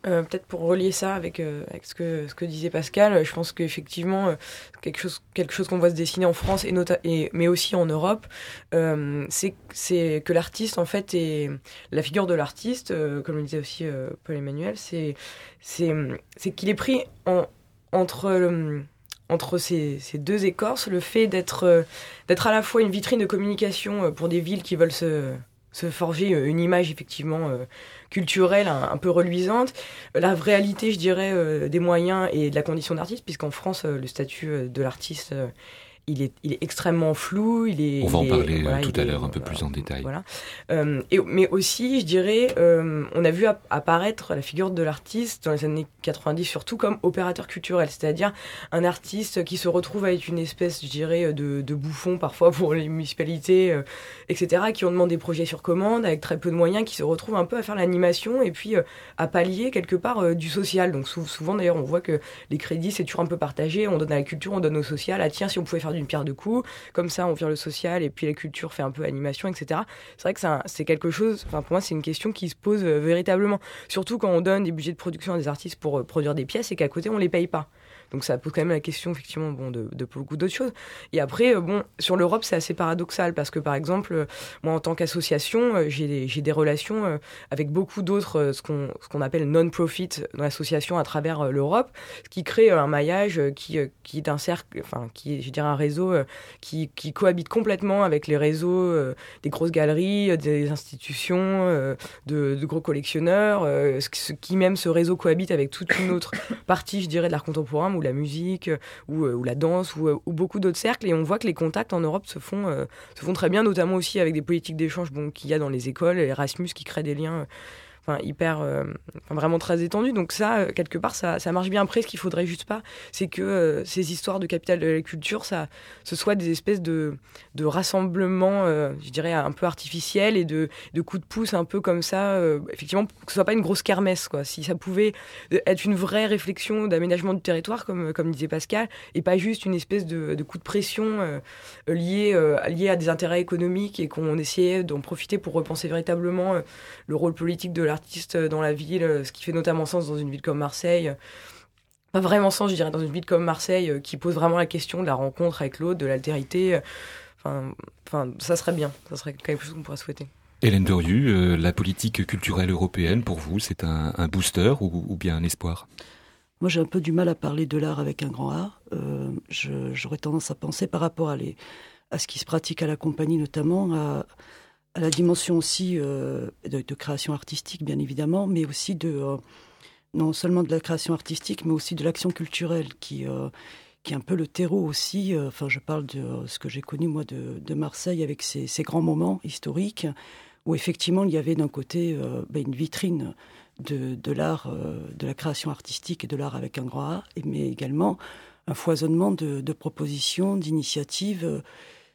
Euh, peut-être pour relier ça avec, euh, avec ce, que, ce que disait Pascal, je pense qu'effectivement, euh, quelque chose, quelque chose qu'on voit se dessiner en France, et nota- et, mais aussi en Europe, euh, c'est, c'est que l'artiste, en fait, est la figure de l'artiste, euh, comme le disait aussi euh, Paul-Emmanuel, c'est, c'est, c'est qu'il est pris en, entre... Le, entre ces, ces deux écorces, le fait d'être, euh, d'être à la fois une vitrine de communication pour des villes qui veulent se... se forger une image effectivement euh, culturelle un, un peu reluisante, la réalité je dirais euh, des moyens et de la condition d'artiste, puisqu'en France euh, le statut euh, de l'artiste euh, il est, il est extrêmement flou. Il est, On va il en est, parler voilà, tout il à est, l'heure un peu voilà, plus en détail. Voilà. Euh, et, mais aussi, je dirais, euh, on a vu apparaître la figure de l'artiste dans les années quatre-vingt-dix, surtout comme opérateur culturel, c'est-à-dire un artiste qui se retrouve à être une espèce, je dirais, de, de bouffon parfois pour les municipalités, euh, et cetera, qui ont demandé des projets sur commande avec très peu de moyens, qui se retrouvent un peu à faire l'animation et puis euh, à pallier quelque part euh, du social. Donc sou- souvent d'ailleurs, on voit que les crédits, c'est toujours un peu partagé. On donne à la culture, on donne au social. Ah tiens, si on pouvait faire d'une pierre deux coups, comme ça on vire le social et puis la culture fait un peu animation, et cetera. C'est vrai que c'est, un, c'est quelque chose, enfin pour moi c'est une question qui se pose euh, véritablement, surtout quand on donne des budgets de production à des artistes pour euh, produire des pièces et qu'à côté on les paye pas. Donc ça pose quand même la question effectivement bon, de, de beaucoup d'autres choses. Et après, euh, bon, sur l'Europe, c'est assez paradoxal parce que par exemple, euh, moi en tant qu'association, euh, j'ai, des, j'ai des relations euh, avec beaucoup d'autres, euh, ce, qu'on, ce qu'on appelle non-profit dans l'association à travers euh, l'Europe, ce qui crée euh, un maillage euh, qui, euh, qui est un cercle, enfin qui est, je dirais, un réseau euh, qui, qui cohabite complètement avec les réseaux euh, des grosses galeries, euh, des institutions, euh, de, de gros collectionneurs, euh, ce, ce qui même ce réseau cohabite avec toute une autre partie, je dirais, de l'art contemporain, ou la musique, ou, ou la danse, ou, ou beaucoup d'autres cercles. Et on voit que les contacts en Europe se font, euh, se font très bien, notamment aussi avec des politiques d'échange bon, qu'il y a dans les écoles, Erasmus qui crée des liens enfin, hyper, euh, enfin, vraiment très étendus. Donc ça, quelque part, ça, ça marche bien. Après, ce qu'il faudrait juste pas, c'est que euh, ces histoires de capital de la culture, ça, ce soit des espèces de, de rassemblements, euh, je dirais, un peu artificiels et de, de coups de pouce un peu comme ça. Euh, effectivement, que ce soit pas une grosse kermesse, quoi. Si ça pouvait être une vraie réflexion d'aménagement du territoire, comme, comme disait Pascal, et pas juste une espèce de, de coup de pression euh, lié, euh, lié à des intérêts économiques et qu'on essayait d'en profiter pour repenser véritablement euh, le rôle politique de la artiste dans la ville, ce qui fait notamment sens dans une ville comme Marseille. Pas vraiment sens, je dirais, dans une ville comme Marseille, qui pose vraiment la question de la rencontre avec l'autre, de l'altérité. Enfin, enfin, ça serait bien. Ça serait quelque chose qu'on pourrait souhaiter. Hélène Dorieux, euh, la politique culturelle européenne, pour vous, c'est un, un booster ou, ou bien un espoir ? Moi, j'ai un peu du mal à parler de l'art avec un grand A. Euh, je, j'aurais tendance à penser, par rapport à, les, à ce qui se pratique à la compagnie notamment, à... à la dimension aussi euh, de, de création artistique, bien évidemment, mais aussi de, euh, non seulement de la création artistique, mais aussi de l'action culturelle, qui, euh, qui est un peu le terreau aussi. Euh, enfin, je parle de euh, ce que j'ai connu, moi, de, de Marseille, avec ses, ses grands moments historiques, où effectivement, il y avait d'un côté euh, ben, une vitrine de, de l'art, euh, de la création artistique et de l'art avec un grand A, mais également un foisonnement de, de propositions, d'initiatives, euh,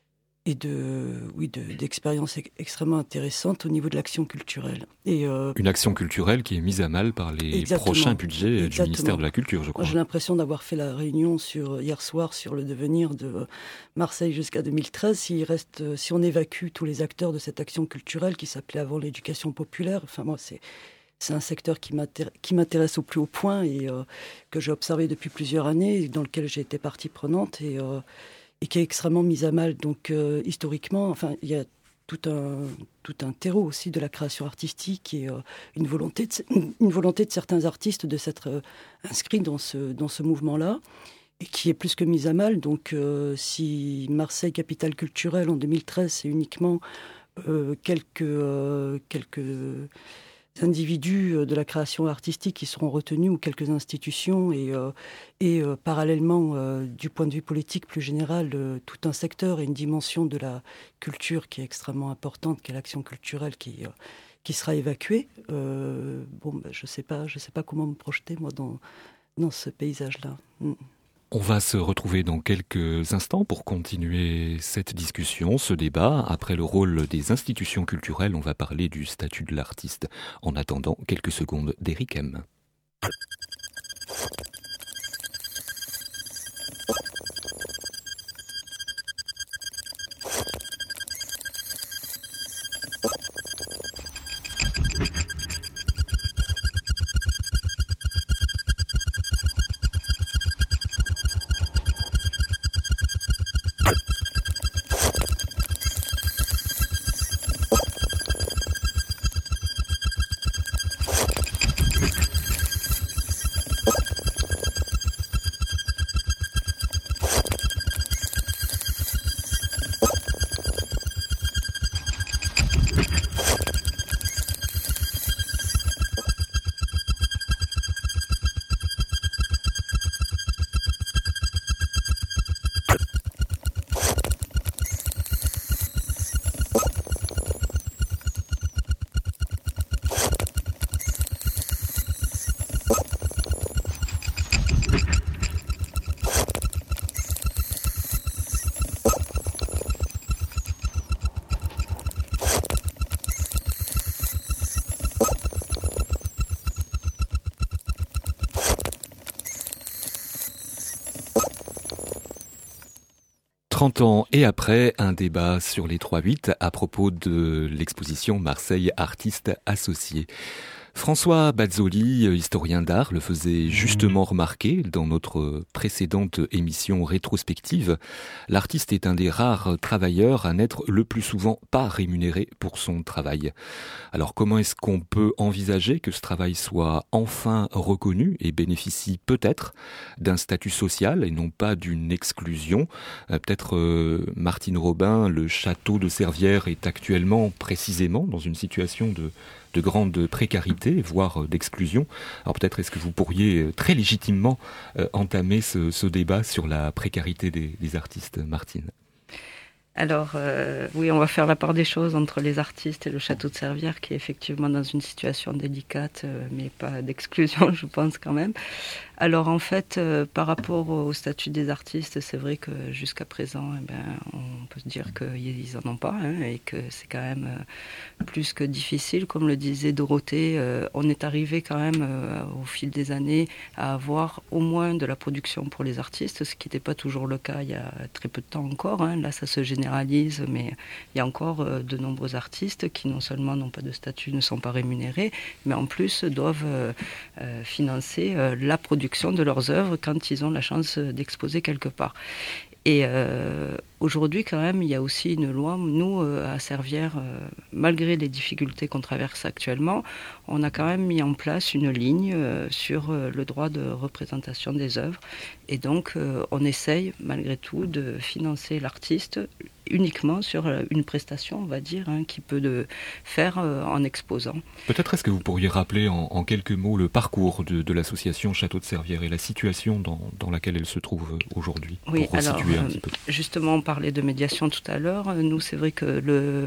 et de, oui, de, d'expériences extrêmement intéressantes au niveau de l'action culturelle. Et euh, Une action culturelle qui est mise à mal par les prochains budgets exactement. Du ministère de la Culture, je crois. Moi, j'ai l'impression d'avoir fait la réunion sur, hier soir sur le devenir de Marseille jusqu'à deux mille treize. S'il reste, si on évacue tous les acteurs de cette action culturelle qui s'appelait avant l'éducation populaire, enfin moi, c'est... C'est un secteur qui m'intéresse, qui m'intéresse au plus haut point et euh, que j'ai observé depuis plusieurs années, et dans lequel j'ai été partie prenante et, euh, et qui est extrêmement mise à mal. Donc euh, historiquement, enfin, il y a tout un, tout un terreau aussi de la création artistique et euh, une, volonté de, une volonté de certains artistes de s'être euh, inscrits dans ce, dans ce mouvement-là, et qui est plus que mise à mal. Donc euh, si Marseille, capitale culturelle, en deux mille treize, c'est uniquement euh, quelques... Euh, quelques individus de la création artistique qui seront retenus, ou quelques institutions, et, euh, et euh, parallèlement, euh, du point de vue politique plus général, euh, tout un secteur et une dimension de la culture qui est extrêmement importante, qui est l'action culturelle qui, euh, qui sera évacuée. Euh, bon, ben, je ne sais pas, je sais pas comment me projeter, moi, dans, dans ce paysage-là. Mm. On va se retrouver dans quelques instants pour continuer cette discussion, ce débat. Après le rôle des institutions culturelles, on va parler du statut de l'artiste. En attendant, quelques secondes d'Eric M. trente ans et après, un débat sur les trois huit à propos de l'exposition Marseille Artistes Associés. François Bazzoli, historien d'art, le faisait justement remarquer dans notre précédente émission rétrospective. L'artiste est un des rares travailleurs à n'être le plus souvent pas rémunéré pour son travail. Alors comment est-ce qu'on peut envisager que ce travail soit enfin reconnu et bénéficie peut-être d'un statut social et non pas d'une exclusion ? euh, Peut-être euh, Martine Robin, le château de Servières est actuellement précisément dans une situation de de grande précarité, voire d'exclusion. Alors peut-être est-ce que vous pourriez très légitimement euh, entamer ce, ce débat sur la précarité des, des artistes, Martine ? Alors, euh, oui, on va faire la part des choses entre les artistes et le château de Servières, qui est effectivement dans une situation délicate, euh, mais pas d'exclusion, je pense quand même. Alors, en fait, euh, par rapport au statut des artistes, c'est vrai que jusqu'à présent, eh ben, on peut se dire qu'ils n'en ont pas, hein, et que c'est quand même euh, plus que difficile. Comme le disait Dorothée, euh, on est arrivé quand même, euh, au fil des années, à avoir au moins de la production pour les artistes, ce qui n'était pas toujours le cas il y a très peu de temps encore. Hein. Là, ça se généralise, mais il y a encore euh, de nombreux artistes qui non seulement n'ont pas de statut, ne sont pas rémunérés, mais en plus doivent euh, euh, financer euh, la production de leurs œuvres quand ils ont la chance d'exposer quelque part. Et euh, aujourd'hui, quand même, il y a aussi une loi. Nous, euh, à Servières, euh, malgré les difficultés qu'on traverse actuellement, on a quand même mis en place une ligne euh, sur euh, le droit de représentation des œuvres. Et donc, euh, on essaye, malgré tout, de financer l'artiste uniquement sur une prestation, on va dire, hein, qu'il peut de faire euh, en exposant. Peut-être est-ce que vous pourriez rappeler en, en quelques mots le parcours de, de l'association Château de Servières et la situation dans, dans laquelle elle se trouve aujourd'hui, oui, pour alors, resituer un euh, petit peu. Justement, on parlait de médiation tout à l'heure. Nous, c'est vrai que le...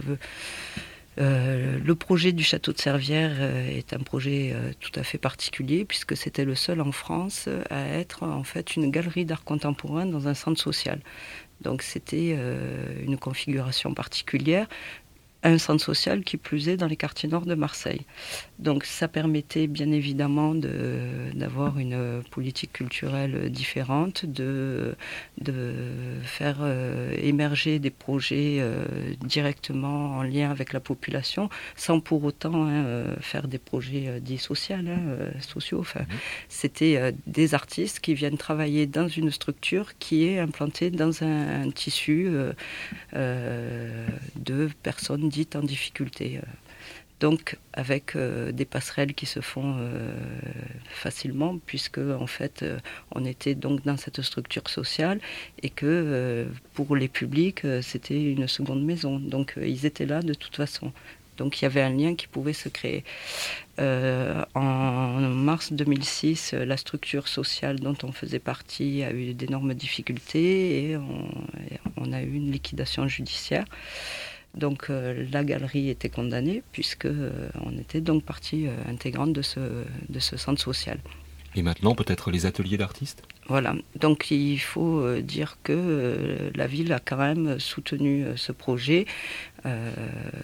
Euh, le projet du château de Servières euh, est un projet euh, tout à fait particulier, puisque c'était le seul en France à être en fait une galerie d'art contemporain dans un centre social. Donc c'était euh, une configuration particulière, un centre social qui plus est dans les quartiers nord de Marseille. Donc ça permettait bien évidemment de, d'avoir une politique culturelle différente, de, de faire euh, émerger des projets euh, directement en lien avec la population, sans pour autant hein, euh, faire des projets euh, dits sociaux, hein, euh, sociaux. Enfin, mmh. C'était euh, des artistes qui viennent travailler dans une structure qui est implantée dans un, un tissu euh, euh, de personnes dites en difficulté. Donc avec euh, des passerelles qui se font euh, facilement, puisque en fait euh, on était donc dans cette structure sociale et que euh, pour les publics euh, c'était une seconde maison. Donc euh, ils étaient là de toute façon. Donc il y avait un lien qui pouvait se créer. Euh, en mars deux mille six, la structure sociale dont on faisait partie a eu d'énormes difficultés et on, et on a eu une liquidation judiciaire. Donc euh, la galerie était condamnée puisque euh, on était donc partie euh, intégrante de ce, de ce centre social. Et maintenant peut-être les ateliers d'artistes ? Voilà, donc il faut euh, dire que euh, la ville a quand même soutenu euh, ce projet, euh,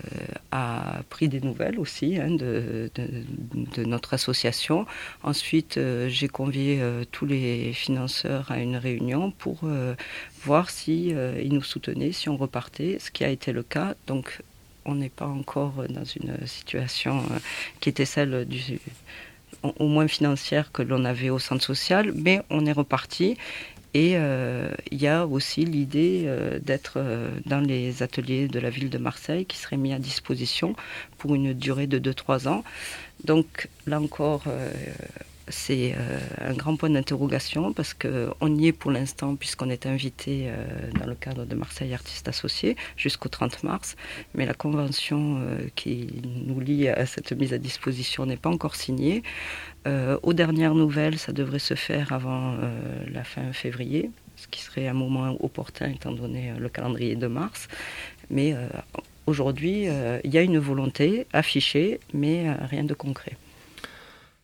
a pris des nouvelles aussi hein, de, de, de notre association. Ensuite, euh, j'ai convié euh, tous les financeurs à une réunion pour euh, voir si euh, ils nous soutenaient, si on repartait, ce qui a été le cas. Donc on n'est pas encore dans une situation euh, qui était celle du... au moins financière que l'on avait au centre social, mais on est reparti. Et il euh, y a aussi l'idée euh, d'être euh, dans les ateliers de la ville de Marseille qui seraient mis à disposition pour une durée de deux à trois ans. Donc là encore, euh, c'est euh, un grand point d'interrogation parce qu'on y est pour l'instant puisqu'on est invité euh, dans le cadre de Marseille Artistes Associés jusqu'au trente mars. Mais la convention euh, qui nous lie à cette mise à disposition n'est pas encore signée. Euh, aux dernières nouvelles, ça devrait se faire avant euh, la fin février, ce qui serait un moment opportun étant donné euh, le calendrier de mars. Mais euh, aujourd'hui, il euh, y a une volonté affichée, mais euh, rien de concret.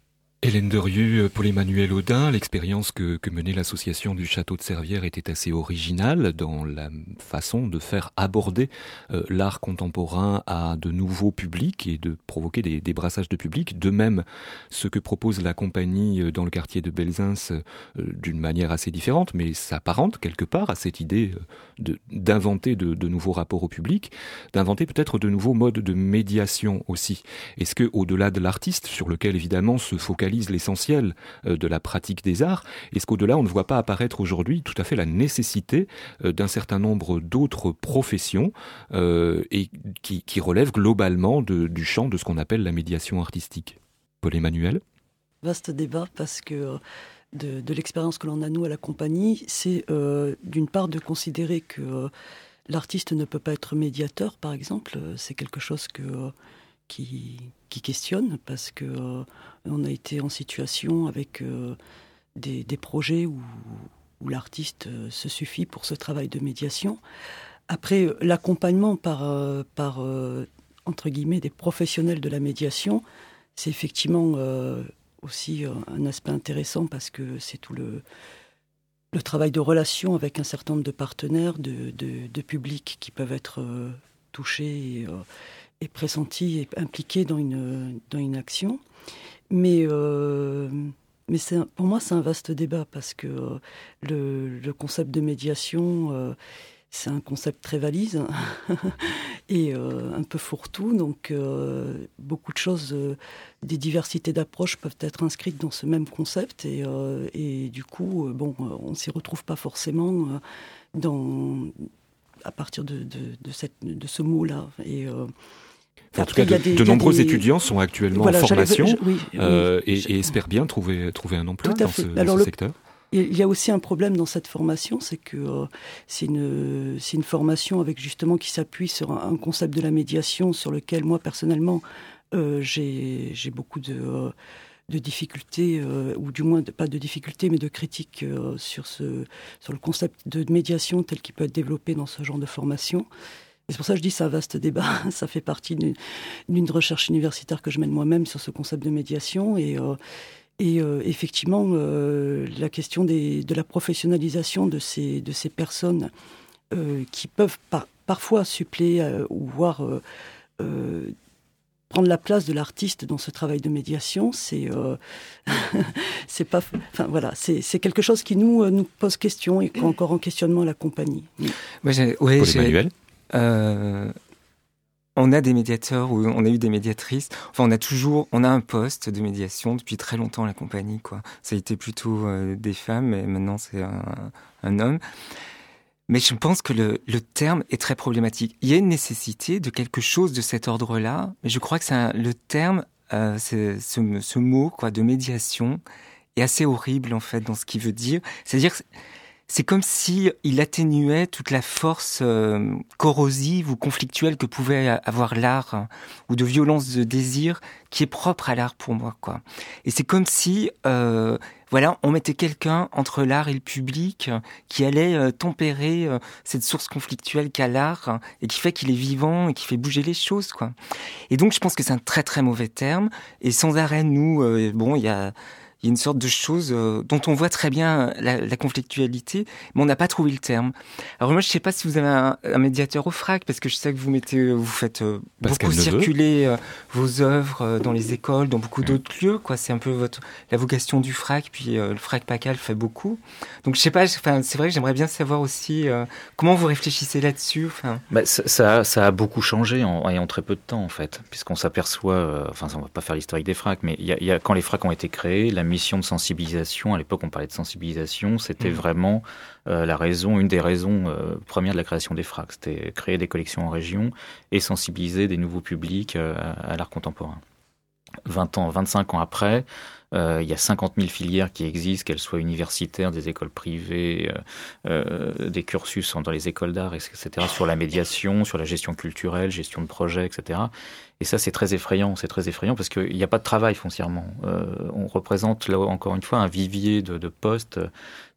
Hélène Derieux, Paul Emmanuel Audin, l'expérience que, que menait l'association du Château de Servières était assez originale dans la façon de faire aborder euh, l'art contemporain à de nouveaux publics et de provoquer des, des brassages de public. De même, ce que propose la compagnie dans le quartier de Belzins euh, d'une manière assez différente, mais s'apparente quelque part à cette idée de, d'inventer de, de nouveaux rapports au public, d'inventer peut-être de nouveaux modes de médiation aussi. Est-ce que, au-delà de l'artiste, sur lequel évidemment se focalise l'essentiel de la pratique des arts, est-ce qu'au-delà on ne voit pas apparaître aujourd'hui tout à fait la nécessité d'un certain nombre d'autres professions euh, et qui, qui relèvent globalement de, du champ de ce qu'on appelle la médiation artistique? Paul Emmanuel? Vaste débat parce que de, de l'expérience que l'on a nous à la compagnie, c'est euh, d'une part de considérer que euh, l'artiste ne peut pas être médiateur, par exemple. C'est quelque chose que euh, Qui, qui questionne parce que euh, on a été en situation avec euh, des, des projets où, où l'artiste euh, se suffit pour ce travail de médiation. Après, euh, l'accompagnement par, euh, par euh, entre guillemets, des professionnels de la médiation, c'est effectivement euh, aussi euh, un aspect intéressant parce que c'est tout le, le travail de relation avec un certain nombre de partenaires, de, de, de publics qui peuvent être euh, touchés et, euh, et pressenti et impliqué dans une, dans une action. Mais, euh, mais c'est un, pour moi, c'est un vaste débat parce que euh, le, le concept de médiation, euh, c'est un concept très valise et euh, un peu fourre-tout. Donc, euh, beaucoup de choses, euh, des diversités d'approches peuvent être inscrites dans ce même concept. Et, euh, et du coup, euh, bon, on ne s'y retrouve pas forcément euh, dans, à partir de, de, de, cette, de ce mot-là. Et... Euh, En tout cas, de, des, de nombreux des... étudiants sont actuellement voilà, en formation je, oui, euh, oui, et, et espèrent bien trouver, trouver un emploi dans ce, dans ce le, secteur. Il y a aussi un problème dans cette formation, c'est que euh, c'est, une, c'est une formation avec justement qui s'appuie sur un, un concept de la médiation sur lequel moi personnellement euh, j'ai, j'ai beaucoup de, euh, de difficultés, euh, ou du moins de, pas de difficultés mais de critiques euh, sur, ce, sur le concept de médiation tel qu'il peut être développé dans ce genre de formation. Et c'est pour ça que je dis que c'est un vaste débat. Ça fait partie d'une, d'une recherche universitaire que je mène moi-même sur ce concept de médiation. Et, euh, et euh, effectivement, euh, la question des, de la professionnalisation de ces, de ces personnes euh, qui peuvent par, parfois suppléer euh, ou voire euh, euh, prendre la place de l'artiste dans ce travail de médiation, c'est, euh, c'est, pas, enfin, voilà, c'est, c'est quelque chose qui nous, nous pose question et qui est encore en questionnement à la compagnie. Ouais, j'ai, ouais, Paul j'ai... Emmanuel. Euh, on a des médiateurs ou on a eu des médiatrices. Enfin, on a toujours, on a un poste de médiation depuis très longtemps à la compagnie, quoi. Ça a été plutôt euh, des femmes, et maintenant c'est un, un homme. Mais je pense que le, le terme est très problématique. Il y a une nécessité de quelque chose de cet ordre-là, mais je crois que c'est un, le terme, euh, c'est, ce, ce mot, quoi, de médiation, est assez horrible en fait dans ce qu'il veut dire. C'est-à-dire c'est comme si il atténuait toute la force euh, corrosive ou conflictuelle que pouvait avoir l'art, hein, ou de violence de désir qui est propre à l'art pour moi, quoi. Et c'est comme si, euh, voilà, on mettait quelqu'un entre l'art et le public euh, qui allait euh, tempérer euh, cette source conflictuelle qu'a l'art, hein, et qui fait qu'il est vivant et qui fait bouger les choses, quoi. Et donc je pense que c'est un très très mauvais terme. Et sans arrêt, nous, euh, bon, il y a Il y a une sorte de chose euh, dont on voit très bien la, la conflictualité, mais on n'a pas trouvé le terme. Alors moi, je ne sais pas si vous avez un, un médiateur au FRAC, parce que je sais que vous mettez, vous faites euh, beaucoup circuler euh, vos œuvres euh, dans les écoles, dans beaucoup d'autres lieux, quoi. C'est un peu votre la vocation du FRAC, puis euh, le FRAC PACA le fait beaucoup. Donc je sais pas, enfin c'est vrai que j'aimerais bien savoir aussi euh, comment vous réfléchissez là-dessus. Enfin, bah, ça, ça, ça a beaucoup changé en, en très peu de temps en fait, puisqu'on s'aperçoit, euh, enfin on va pas faire l'historique des FRAC, mais il y a, y a quand les FRAC ont été créés, la mission de sensibilisation, à l'époque on parlait de sensibilisation, c'était mmh. vraiment euh, la raison, une des raisons euh, premières de la création des FRAC, c'était créer des collections en région et sensibiliser des nouveaux publics euh, à, à l'art contemporain. vingt ans, vingt-cinq ans après, euh, il y a cinquante mille filières qui existent, qu'elles soient universitaires, des écoles privées, euh, euh, des cursus dans les écoles d'art, et cetera, sur la médiation, sur la gestion culturelle, gestion de projets, et cetera. Et ça, c'est très effrayant, c'est très effrayant parce qu'il n'y a pas de travail foncièrement. Euh, on représente, là encore une fois, un vivier de, de postes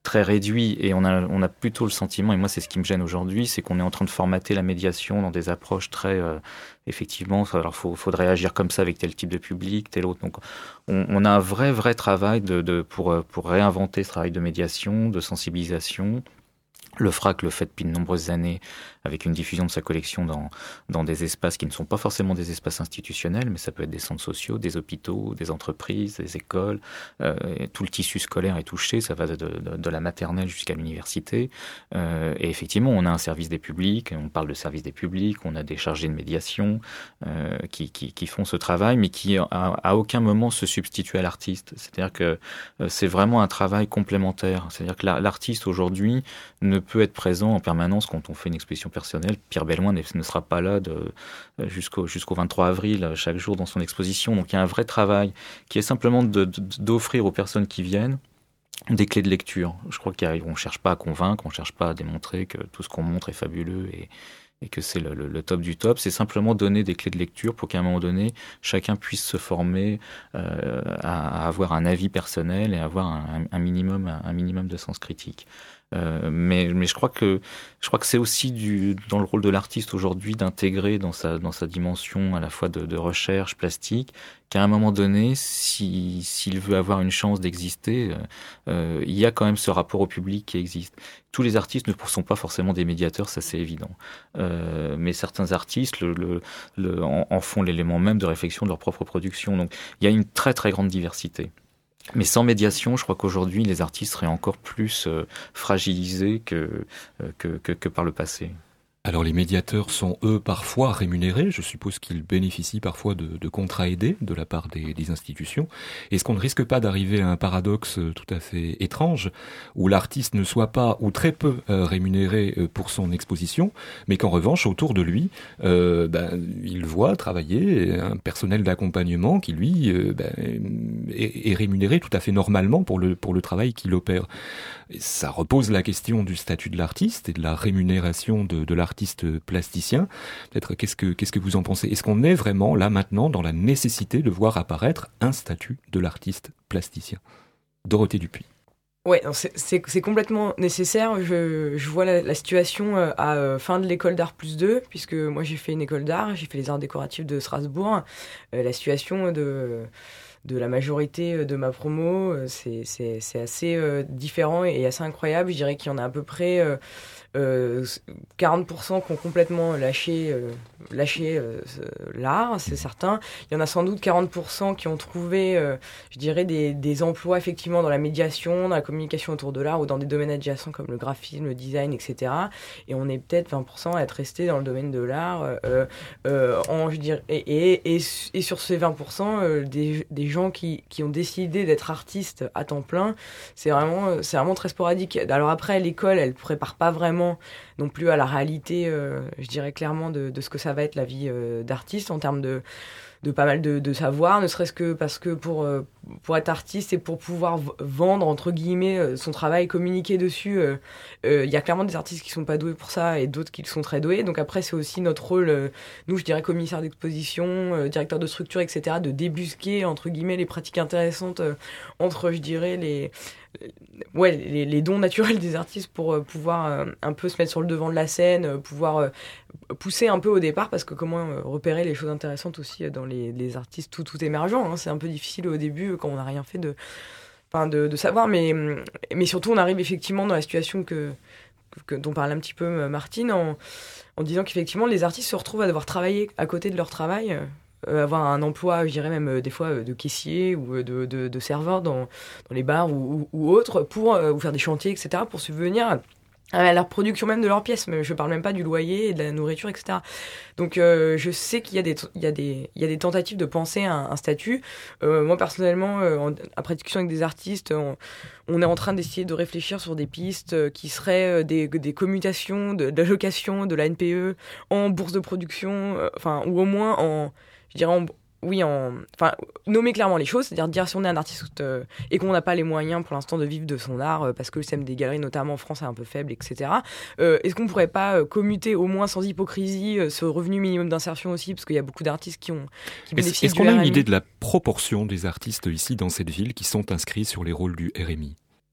très réduit, et on a, on a plutôt le sentiment, et moi c'est ce qui me gêne aujourd'hui, c'est qu'on est en train de formater la médiation dans des approches très, euh, effectivement, alors il faudrait agir comme ça avec tel type de public, tel autre. Donc on, on a un vrai, vrai travail de, de, pour, pour réinventer ce travail de médiation, de sensibilisation. Le F R A C le fait depuis de nombreuses années avec une diffusion de sa collection dans, dans des espaces qui ne sont pas forcément des espaces institutionnels, mais ça peut être des centres sociaux, des hôpitaux, des entreprises, des écoles. Euh, tout le tissu scolaire est touché, ça va de, de, de la maternelle jusqu'à l'université. Euh, et effectivement, on a un service des publics, on parle de service des publics, on a des chargés de médiation euh, qui, qui, qui font ce travail, mais qui à, à aucun moment se substituent à l'artiste. C'est-à-dire que euh, c'est vraiment un travail complémentaire. C'est-à-dire que la, l'artiste aujourd'hui ne peut être présent en permanence quand on fait une exposition personnelle. Pierre Belloin ne sera pas là de, jusqu'au, jusqu'au vingt-trois avril, chaque jour dans son exposition. Donc il y a un vrai travail qui est simplement de, de, d'offrir aux personnes qui viennent des clés de lecture. Je crois qu'on ne cherche pas à convaincre, on ne cherche pas à démontrer que tout ce qu'on montre est fabuleux et, et que c'est le, le, le top du top. C'est simplement donner des clés de lecture pour qu'à un moment donné, chacun puisse se former euh, à, à avoir un avis personnel et avoir un, un, minimum, un minimum de sens critique. Euh, mais, mais je crois que je crois que c'est aussi du, dans le rôle de l'artiste aujourd'hui d'intégrer dans sa dans sa dimension à la fois de, de recherche plastique qu'à un moment donné, si s'il veut avoir une chance d'exister, euh, il y a quand même ce rapport au public qui existe. Tous les artistes ne sont pas forcément des médiateurs, ça c'est évident. Euh, mais certains artistes le, le, le, en, en font l'élément même de réflexion de leur propre production. Donc il y a une très très grande diversité. Mais sans médiation, je crois qu'aujourd'hui, les artistes seraient encore plus euh, fragilisés que, euh, que, que, que par le passé. Alors les médiateurs sont eux parfois rémunérés, je suppose qu'ils bénéficient parfois de, de contrats aidés de la part des, des institutions. Est-ce qu'on ne risque pas d'arriver à un paradoxe tout à fait étrange où l'artiste ne soit pas ou très peu euh, rémunéré euh, pour son exposition, mais qu'en revanche autour de lui, euh, ben, il voit travailler un personnel d'accompagnement qui lui euh, ben, est, est rémunéré tout à fait normalement pour le, pour le travail qu'il opère. Et ça repose la question du statut de l'artiste et de la rémunération de, de l'artiste plasticien. Peut-être qu'est-ce que, qu'est-ce que vous en pensez ? Est-ce qu'on est vraiment là maintenant dans la nécessité de voir apparaître un statut de l'artiste plasticien ? Dorothée Dupuis. Ouais, c'est, c'est, c'est complètement nécessaire. Je, je vois la, la situation à euh, fin de l'école d'art plus deux, puisque moi j'ai fait une école d'art, j'ai fait les arts décoratifs de Strasbourg. Euh, la situation de... de la majorité de ma promo, c'est, c'est, c'est assez euh, différent et assez incroyable. Je dirais qu'il y en a à peu près euh, euh, quarante pour cent qui ont complètement lâché, euh, lâché euh, l'art, c'est certain. Il y en a sans doute quarante pour cent qui ont trouvé, euh, je dirais, des, des emplois effectivement dans la médiation, dans la communication autour de l'art ou dans des domaines adjacents comme le graphisme, le design, et cetera. Et on est peut-être vingt pour cent à être resté dans le domaine de l'art. Euh, euh, en, je dirais, et, et, et, et sur ces vingt pour cent, euh, des, des gens qui, qui ont décidé d'être artistes à temps plein, c'est vraiment, c'est vraiment très sporadique. Alors après, l'école, elle ne prépare pas vraiment non plus à la réalité, euh, je dirais clairement, de, de ce que ça va être la vie euh, d'artiste en termes de, de pas mal de, de savoir, ne serait-ce que parce que pour, euh, pour être artiste et pour pouvoir v- vendre, entre guillemets, son travail, communiquer dessus, il euh, euh, y a clairement des artistes qui sont pas doués pour ça et d'autres qui sont très doués. Donc après, c'est aussi notre rôle, euh, nous, je dirais commissaire d'exposition, euh, directeur de structure, et cetera, de débusquer, entre guillemets, les pratiques intéressantes euh, entre, je dirais, les... ouais, les, les dons naturels des artistes pour euh, pouvoir euh, un peu se mettre sur le devant de la scène, euh, pouvoir euh, pousser un peu au départ, parce que comment euh, repérer les choses intéressantes aussi dans les, les artistes tout, tout émergents, hein, c'est un peu difficile au début quand on n'a rien fait de, enfin de, de savoir, mais, mais surtout on arrive effectivement dans la situation que, que, dont parlait un petit peu Martine, en, en disant qu'effectivement les artistes se retrouvent à devoir travailler à côté de leur travail, euh, Euh, avoir un emploi, je dirais même euh, des fois euh, de caissier ou euh, de, de, de serveur dans, dans les bars ou, ou, ou autres, pour euh, ou faire des chantiers, et cetera, pour subvenir à la production même de leurs pièces. Mais je parle même pas du loyer et de la nourriture, et cetera. Donc euh, je sais qu'il y a des il y a des il y a des tentatives de penser à un, un statut. Euh, moi personnellement, euh, en, après discussion avec des artistes, on, on est en train d'essayer de réfléchir sur des pistes qui seraient des, des commutations de, de location de la N P E en bourse de production, euh, enfin ou au moins en je dirais en, oui, en, enfin, nommer clairement les choses, c'est-à-dire dire si on est un artiste euh, et qu'on n'a pas les moyens pour l'instant de vivre de son art, euh, parce que le système des galeries, notamment en France, est un peu faible, et cetera. Euh, est-ce qu'on ne pourrait pas euh, commuter au moins sans hypocrisie euh, ce revenu minimum d'insertion aussi, parce qu'il y a beaucoup d'artistes qui ont qui bénéficient Est-ce, est-ce qu'on a une idée de la proportion des artistes ici dans cette ville qui sont inscrits sur les rôles du R M I ?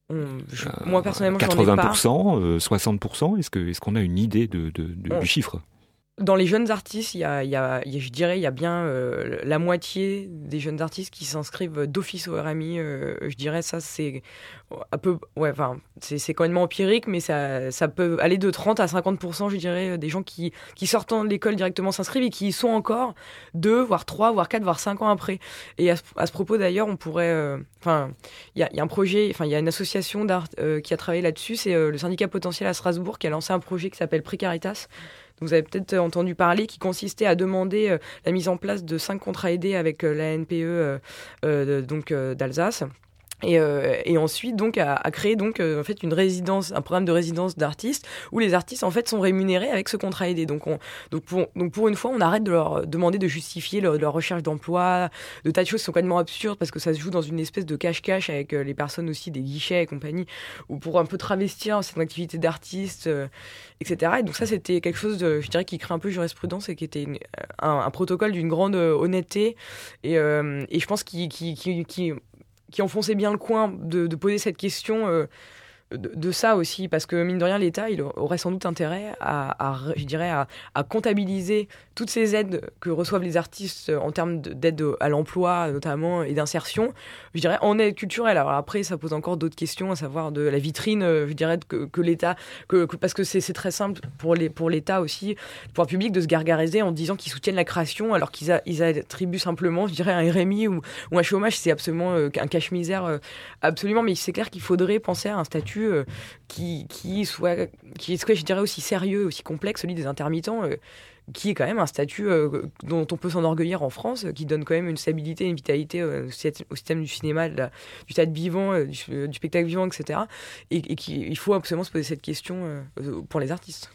On, je, moi personnellement, quatre-vingts j'en ai pour cent, euh, soixante pour cent, est-ce, que, est-ce qu'on a une idée de, de, de, on, du chiffre ? Dans les jeunes artistes, il y a, il y a, il y a, je dirais, il y a bien euh, la moitié des jeunes artistes qui s'inscrivent d'office au R M I. Euh, je dirais ça, c'est un peu, ouais, enfin, c'est, c'est quand même empirique, mais ça, ça peut aller de trente à cinquante pour cent, je dirais, des gens qui, qui sortant de l'école directement s'inscrivent et qui y sont encore deux, voire trois, voire quatre, voire cinq ans après. Et à ce, à ce propos, d'ailleurs, on pourrait, enfin, euh, il y a, y a un projet, enfin, il y a une association d'art euh, qui a travaillé là-dessus, c'est euh, le syndicat potentiel à Strasbourg qui a lancé un projet qui s'appelle Précaritas. Vous avez peut-être entendu parler, qui consistait à demander euh, la mise en place de cinq contrats aidés avec euh, la N P E euh, euh, donc, euh, d'Alsace. Et, euh, et ensuite donc à, à créer donc euh, en fait une résidence, un programme de résidence d'artistes où les artistes en fait sont rémunérés avec ce contrat aidé. Donc on, donc pour donc pour une fois on arrête de leur demander de justifier leur, leur recherche d'emploi, de tas de choses qui sont complètement absurdes parce que ça se joue dans une espèce de cache-cache avec euh, les personnes aussi des guichets et compagnie, ou pour un peu travestir cette activité d'artiste, euh, et cetera. Et donc ça c'était quelque chose de, je dirais, qui crée un peu jurisprudence et qui était une, un, un protocole d'une grande honnêteté et, euh, et je pense qui qui qui, qui qui enfonçait bien le coin de, de poser cette question euh, de, de ça aussi, parce que mine de rien, l'État il aurait sans doute intérêt à, à je dirais, à, à comptabiliser toutes ces aides que reçoivent les artistes en termes d'aide à l'emploi notamment et d'insertion, je dirais en aide culturelle. Alors après, ça pose encore d'autres questions, à savoir de la vitrine, je dirais, que, que l'État, que, que, parce que c'est, c'est très simple pour, les, pour l'État aussi, le pouvoir public, de se gargariser en disant qu'ils soutiennent la création alors qu'ils a, ils attribuent simplement, je dirais, un R M I ou, ou un chômage. C'est absolument euh, un cache-misère, euh, absolument. Mais c'est clair qu'il faudrait penser à un statut euh, qui, qui, soit, qui soit, je dirais, aussi sérieux, aussi complexe, celui des intermittents, euh, qui est quand même un statut euh, dont on peut s'enorgueillir en France, qui donne quand même une stabilité, une vitalité euh, au système du cinéma, de la, du théâtre vivant, euh, du, du spectacle vivant, et cetera. Et, et qu'il faut absolument se poser cette question euh, pour les artistes.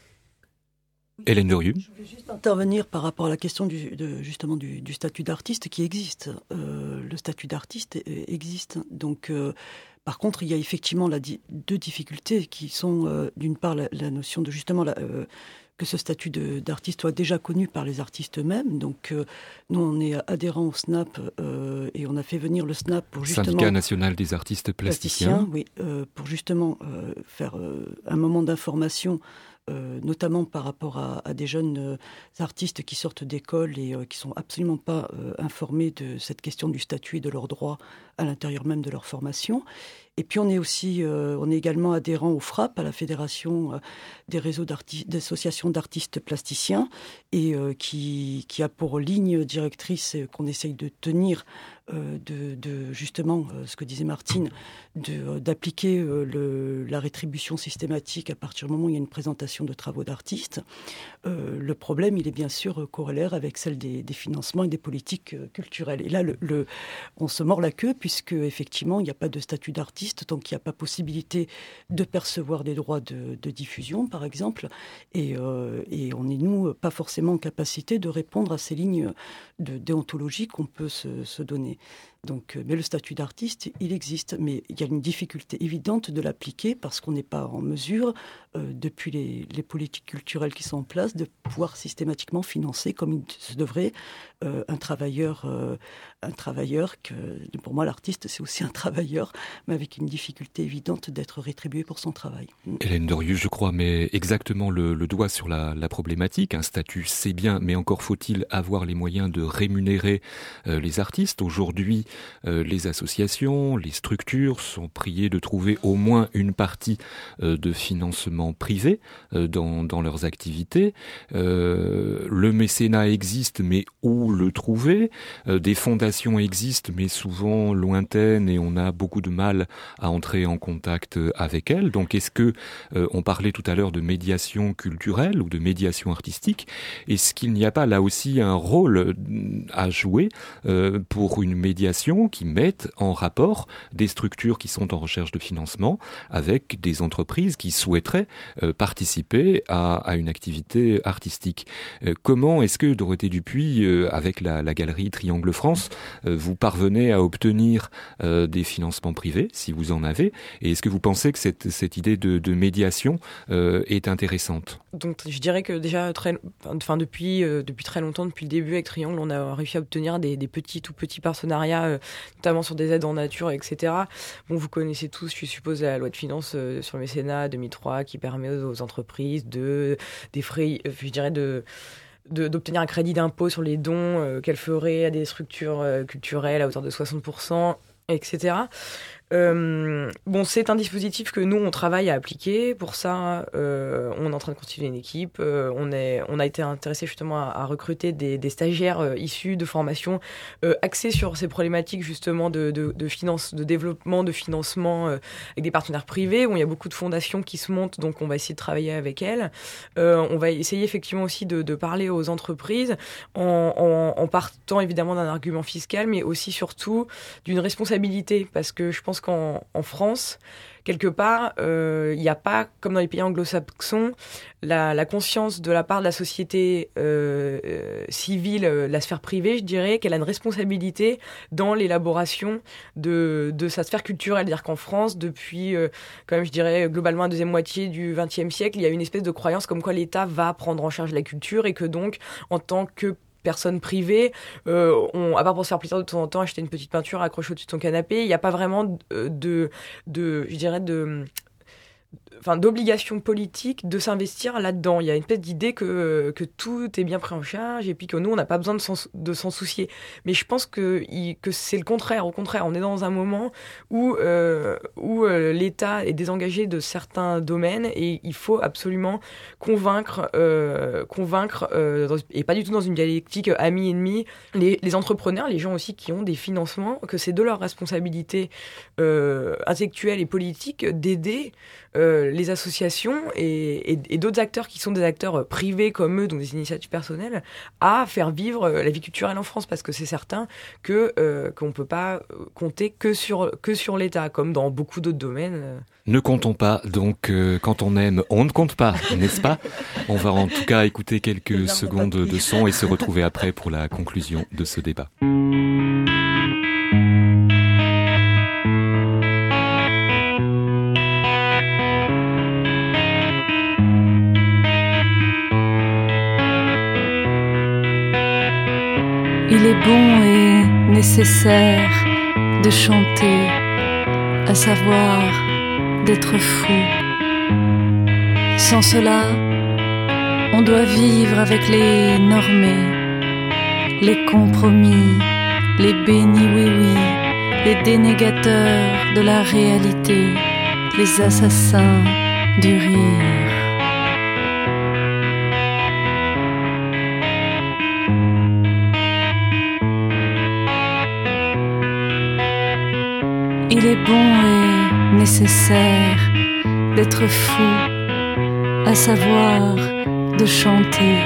Hélène Derieux. Je voulais juste intervenir par rapport à la question du, de, justement du, du statut d'artiste qui existe. Euh, le statut d'artiste existe. Donc, euh, par contre, il y a effectivement là, deux difficultés qui sont, euh, d'une part, la, la notion de justement la, euh, que ce statut de, d'artiste soit déjà connu par les artistes eux-mêmes. Donc, euh, nous, on est adhérents au S N A P euh, et on a fait venir le S N A P pour justement... Syndicat national des artistes plasticiens. plasticiens oui, euh, pour justement euh, faire euh, un moment d'information, euh, notamment par rapport à, à des jeunes euh, artistes qui sortent d'école et euh, qui sont absolument pas euh, informés de cette question du statut et de leurs droits à l'intérieur même de leur formation. Et puis on est aussi, euh, on est également adhérent au FRAP, à la Fédération euh, des réseaux d'associations d'artistes plasticiens, et euh, qui, qui a pour ligne directrice euh, qu'on essaye de tenir, euh, de, de justement euh, ce que disait Martine, de, euh, d'appliquer euh, le, la rétribution systématique à partir du moment où il y a une présentation de travaux d'artistes. Euh, le problème, il est bien sûr euh, corollaire avec celle des, des financements et des politiques euh, culturelles. Et là, le, le, on se mord la queue puisque effectivement, il n'y a pas de statut d'artiste tant qu'il n'y a pas possibilité de percevoir des droits de, de diffusion, par exemple. Et, euh, et on n'est, nous, pas forcément en capacité de répondre à ces lignes de déontologie qu'on peut se, se donner. Donc, mais le statut d'artiste, il existe, mais il y a une difficulté évidente de l'appliquer parce qu'on n'est pas en mesure, euh, depuis les, les politiques culturelles qui sont en place, de pouvoir systématiquement financer, comme il se devrait, euh, un travailleur, euh, un travailleur que, pour moi, l'artiste, c'est aussi un travailleur, mais avec une difficulté évidente d'être rétribué pour son travail. Hélène Derieux, je crois, met exactement le, le doigt sur la, la problématique. Un statut, c'est bien, mais encore faut-il avoir les moyens de rémunérer euh, les artistes. Aujourd'hui, Euh, les associations, les structures sont priées de trouver au moins une partie euh, de financement privé euh, dans, dans leurs activités. Euh, le mécénat existe, mais où le trouver ? euh, Des fondations existent, mais souvent lointaines, et on a beaucoup de mal à entrer en contact avec elles. Donc est-ce que, euh, on parlait tout à l'heure de médiation culturelle ou de médiation artistique, est-ce qu'il n'y a pas là aussi un rôle à jouer euh, pour une médiation qui mettent en rapport des structures qui sont en recherche de financement avec des entreprises qui souhaiteraient euh, participer à, à une activité artistique. Euh, comment est-ce que Dorothée Dupuis, euh, avec la, la galerie Triangle France, euh, vous parvenez à obtenir euh, des financements privés, si vous en avez, et est-ce que vous pensez que cette, cette idée de, de médiation euh, est intéressante ? Donc je dirais que déjà très, enfin depuis euh, depuis très longtemps, depuis le début avec Triangle, on a réussi à obtenir des, des petits tout petits partenariats euh, notamment sur des aides en nature, et cetera. Bon, vous connaissez tous, je suppose, la loi de finances euh, sur le mécénat deux mille trois qui permet aux, aux entreprises de des frais, euh, je dirais de De, d'obtenir un crédit d'impôt sur les dons euh, qu'elle ferait à des structures euh, culturelles à hauteur de soixante pour cent, et cetera. Euh, bon, c'est un dispositif que nous, on travaille à appliquer. Pour ça, euh, on est en train de constituer une équipe. Euh, on, est, on a été intéressé justement à, à recruter des, des stagiaires euh, issus de formations euh, axées sur ces problématiques justement de, de, de, finance, de développement, de financement euh, avec des partenaires privés, où il y a beaucoup de fondations qui se montent, donc on va essayer de travailler avec elles. Euh, on va essayer effectivement aussi de, de parler aux entreprises en, en, en partant évidemment d'un argument fiscal, mais aussi surtout d'une responsabilité, parce que je pense qu'en en France, quelque part, il euh, n'y a pas, comme dans les pays anglo-saxons, la, la conscience de la part de la société euh, euh, civile, euh, la sphère privée, je dirais, qu'elle a une responsabilité dans l'élaboration de, de sa sphère culturelle. C'est-à-dire qu'en France, depuis, euh, quand même, je dirais, globalement, la deuxième moitié du vingtième siècle, il y a une espèce de croyance comme quoi l'État va prendre en charge la culture et que donc, en tant que personnes privées, euh, on, à part pour se faire plaisir de temps en temps, acheter une petite peinture, accrocher au-dessus de son canapé, il n'y a pas vraiment de, de, de, je dirais, de, enfin, d'obligation politique de s'investir là-dedans. Il y a une espèce d'idée que, que tout est bien pris en charge et puis que nous, on n'a pas besoin de s'en, de s'en soucier. Mais je pense que, que c'est le contraire. Au contraire, on est dans un moment où, euh, où euh, l'État est désengagé de certains domaines et il faut absolument convaincre, euh, convaincre euh, dans, et pas du tout dans une dialectique ami-ennemi, les, les entrepreneurs, les gens aussi qui ont des financements, que c'est de leur responsabilité euh, intellectuelle et politique d'aider Euh, les associations et, et, et d'autres acteurs qui sont des acteurs privés comme eux, donc des initiatives personnelles, à faire vivre la vie culturelle en France, parce que c'est certain que euh, qu'on peut pas compter que sur que sur l'État, comme dans beaucoup d'autres domaines. Ne comptons pas, donc euh, quand on aime, on ne compte pas, n'est-ce pas ? On va en tout cas écouter quelques secondes de son et se retrouver après pour la conclusion de ce débat. Il est bon et nécessaire de chanter, à savoir d'être fou. Sans cela, on doit vivre avec les normés, les compromis, les bénis oui-oui, les dénégateurs de la réalité, les assassins du rire. Il est bon et nécessaire d'être fou, à savoir de chanter.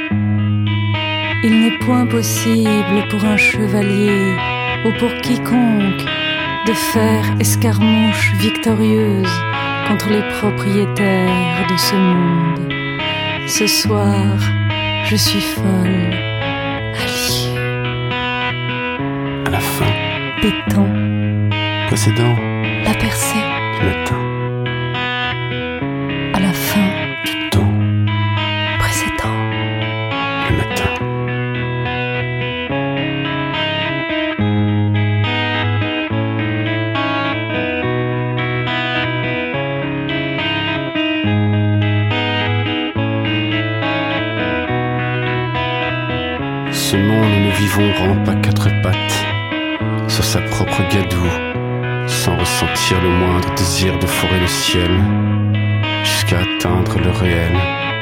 Il n'est point possible pour un chevalier ou pour quiconque de faire escarmouche victorieuse contre les propriétaires de ce monde. Ce soir, je suis folle, alliée. À la fin, pétant, précédent, la percée, du matin, à la fin, du temps, précédent, le matin. Ce monde où nous vivons rampe à quatre pattes, sur sa propre gadoue, sans ressentir le moindre désir de forer le ciel, jusqu'à atteindre le réel.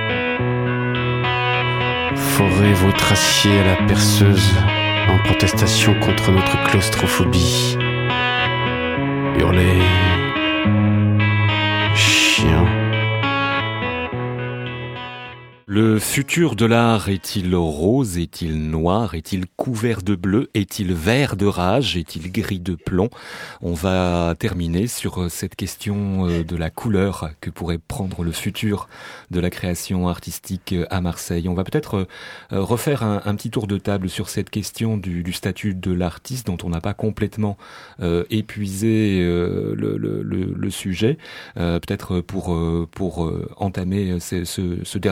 Forez vos traciers à la perceuse, en protestation contre notre claustrophobie. Hurlez, chien. Le futur de l'art est-il rose, est-il noir, est-il couvert de bleu, est-il vert de rage, est-il gris de plomb ? On va terminer sur cette question de la couleur que pourrait prendre le futur de la création artistique à Marseille. On va peut-être refaire un, un petit tour de table sur cette question du, du statut de l'artiste dont on n'a pas complètement euh, épuisé euh, le, le, le, le sujet. Euh, peut-être pour, pour entamer ce, ce, ce dernier moment de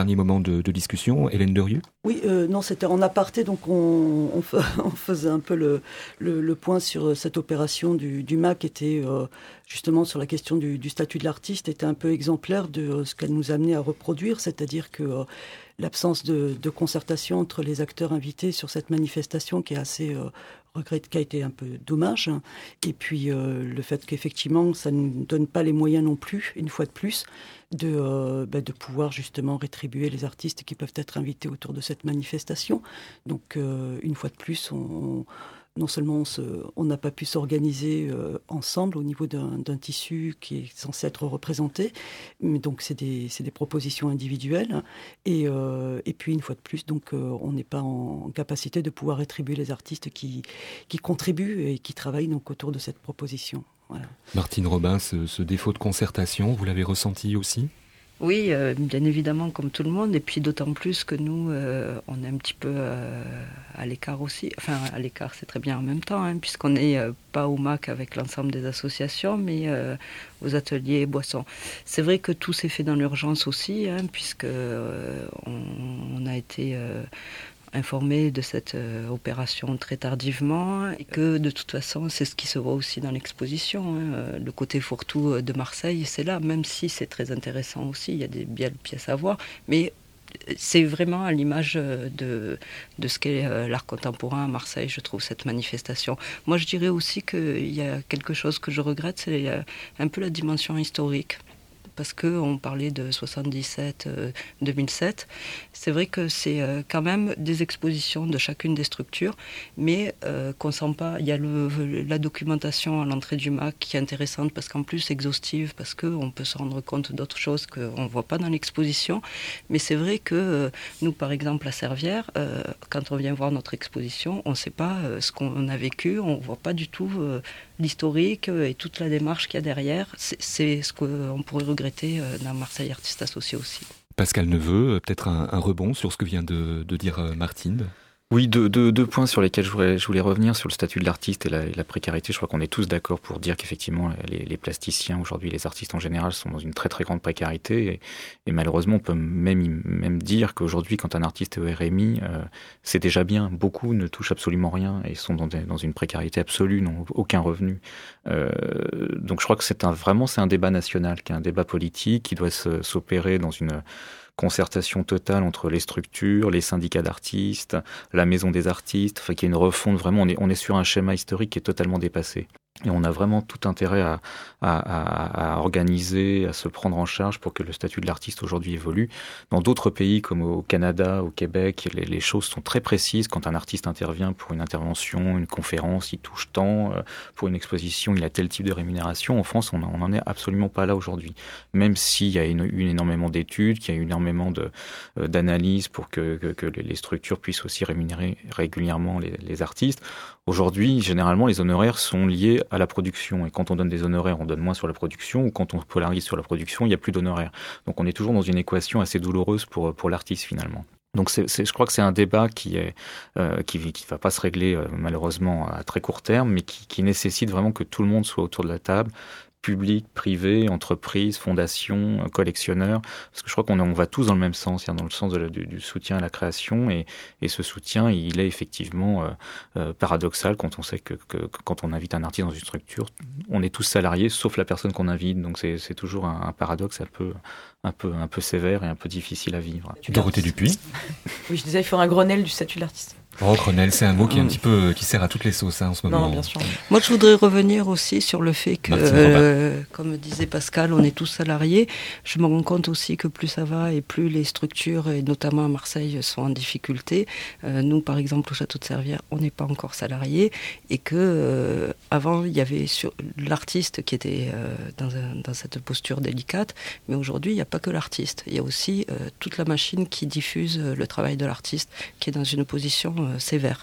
de, de discussion. Hélène Derieux ? Oui, euh, non, c'était en aparté, donc on, on, on faisait un peu le, le, le point sur cette opération du, du M A C, qui était euh, justement sur la question du, du statut de l'artiste, était un peu exemplaire de euh, ce qu'elle nous amenait à reproduire, c'est-à-dire que euh, l'absence de, de concertation entre les acteurs invités sur cette manifestation qui est assez euh, regret, qui a été un peu dommage, hein. Et puis euh, le fait qu'effectivement ça ne nous donne pas les moyens non plus, une fois de plus, de, euh, bah, de pouvoir justement rétribuer les artistes qui peuvent être invités autour de cette manifestation. Donc euh, une fois de plus, on, on non seulement on, se, on n'a pas pu s'organiser euh, ensemble au niveau d'un, d'un tissu qui est censé être représenté, mais donc c'est des, c'est des propositions individuelles, et, euh, et puis une fois de plus, donc euh, on n'est pas en capacité de pouvoir rétribuer les artistes qui, qui contribuent et qui travaillent donc autour de cette proposition. Voilà. Martine Robin, ce, ce défaut de concertation, vous l'avez ressenti aussi ? Oui, euh, bien évidemment, comme tout le monde, et puis d'autant plus que nous, euh, on est un petit peu euh, à l'écart aussi. Enfin, à l'écart, c'est très bien en même temps, hein, puisqu'on n'est euh, pas au M A C avec l'ensemble des associations, mais euh, aux ateliers boissons. C'est vrai que tout s'est fait dans l'urgence aussi, hein, puisque euh, on, on a été... Euh, informé de cette euh, opération très tardivement, et que de toute façon c'est ce qui se voit aussi dans l'exposition, hein. Le côté fourre-tout de Marseille, c'est là, même si c'est très intéressant aussi, il y a des belles pièces à voir, mais c'est vraiment à l'image de, de ce qu'est l'art contemporain à Marseille, je trouve, cette manifestation. Moi je dirais aussi qu'il y a quelque chose que je regrette, c'est un peu la dimension historique, parce qu'on parlait de soixante-dix-sept deux mille sept. C'est vrai que c'est euh, quand même des expositions de chacune des structures, mais euh, qu'on sent pas. Il y a le, la documentation à l'entrée du M A C qui est intéressante, parce qu'en plus exhaustive, parce qu'on peut se rendre compte d'autres choses qu'on ne voit pas dans l'exposition. Mais c'est vrai que euh, nous, par exemple, à Servières, euh, quand on vient voir notre exposition, on ne sait pas euh, ce qu'on a vécu, on ne voit pas du tout euh, l'historique et toute la démarche qu'il y a derrière. C'est, c'est ce qu'on pourrait regretter dans Marseille Artistes Associés aussi. Pascal Neveu, peut-être un, un rebond sur ce que vient de, de dire Martine. Oui, deux, deux, deux points sur lesquels je voulais, je voulais revenir, sur le statut de l'artiste et la, et la précarité. Je crois qu'on est tous d'accord pour dire qu'effectivement, les, les plasticiens, aujourd'hui, les artistes en général, sont dans une très très grande précarité. Et, et malheureusement, on peut même, même dire qu'aujourd'hui, quand un artiste est au R M I, euh, c'est déjà bien. Beaucoup ne touchent absolument rien et sont dans, des, dans une précarité absolue, n'ont aucun revenu. Euh, donc je crois que c'est un, vraiment, c'est un débat national, qui est un débat politique, qui doit se, s'opérer dans une concertation totale entre les structures, les syndicats d'artistes, la maison des artistes, enfin qu'il y ait une refonte, vraiment on est, on est sur un schéma historique qui est totalement dépassé. Et on a vraiment tout intérêt à, à, à, à organiser, à se prendre en charge pour que le statut de l'artiste aujourd'hui évolue. Dans d'autres pays comme au Canada, au Québec, les, les choses sont très précises. Quand un artiste intervient pour une intervention, une conférence, il touche tant. Pour une exposition, il a tel type de rémunération. En France, on n'en est absolument pas là aujourd'hui. Même s'il y a une, une énormément d'études, qu'il y a énormément de, euh, d'analyses pour que, que, que les structures puissent aussi rémunérer régulièrement les, les artistes. Aujourd'hui, généralement, les honoraires sont liés à la production. Et quand on donne des honoraires, on donne moins sur la production, ou quand on polarise sur la production, il n'y a plus d'honoraires. Donc on est toujours dans une équation assez douloureuse pour, pour l'artiste finalement. Donc c'est, c'est, je crois que c'est un débat qui est euh, qui qui va pas se régler euh, malheureusement à très court terme, mais qui, qui nécessite vraiment que tout le monde soit autour de la table, public, privé, entreprises, fondations, collectionneurs, parce que je crois qu'on on va tous dans le même sens, dans le sens de la, du, du soutien à la création, et, et ce soutien, il est effectivement euh, euh, paradoxal quand on sait que, que, que quand on invite un artiste dans une structure, on est tous salariés, sauf la personne qu'on invite, donc c'est, c'est toujours un, un paradoxe un peu, un peu, un peu sévère et un peu difficile à vivre. Dorothée Dupuis. Oui, je disais, il faut un Grenelle du statut de l'artiste. Oh, Grenelle, c'est un mot qui est un petit peu, qui sert à toutes les sauces, hein, en ce moment. Non, bien sûr. Moi, je voudrais revenir aussi sur le fait que, euh, comme disait Pascal, on est tous salariés. Je me rends compte aussi que plus ça va et plus les structures, et notamment à Marseille, sont en difficulté. Euh, nous, par exemple, au Château de Servières, on n'est pas encore salariés, et que euh, avant, il y avait sur l'artiste qui était euh, dans, un, dans cette posture délicate, mais aujourd'hui, il n'y a pas que l'artiste. Il y a aussi euh, toute la machine qui diffuse le travail de l'artiste, qui est dans une position euh, sévère.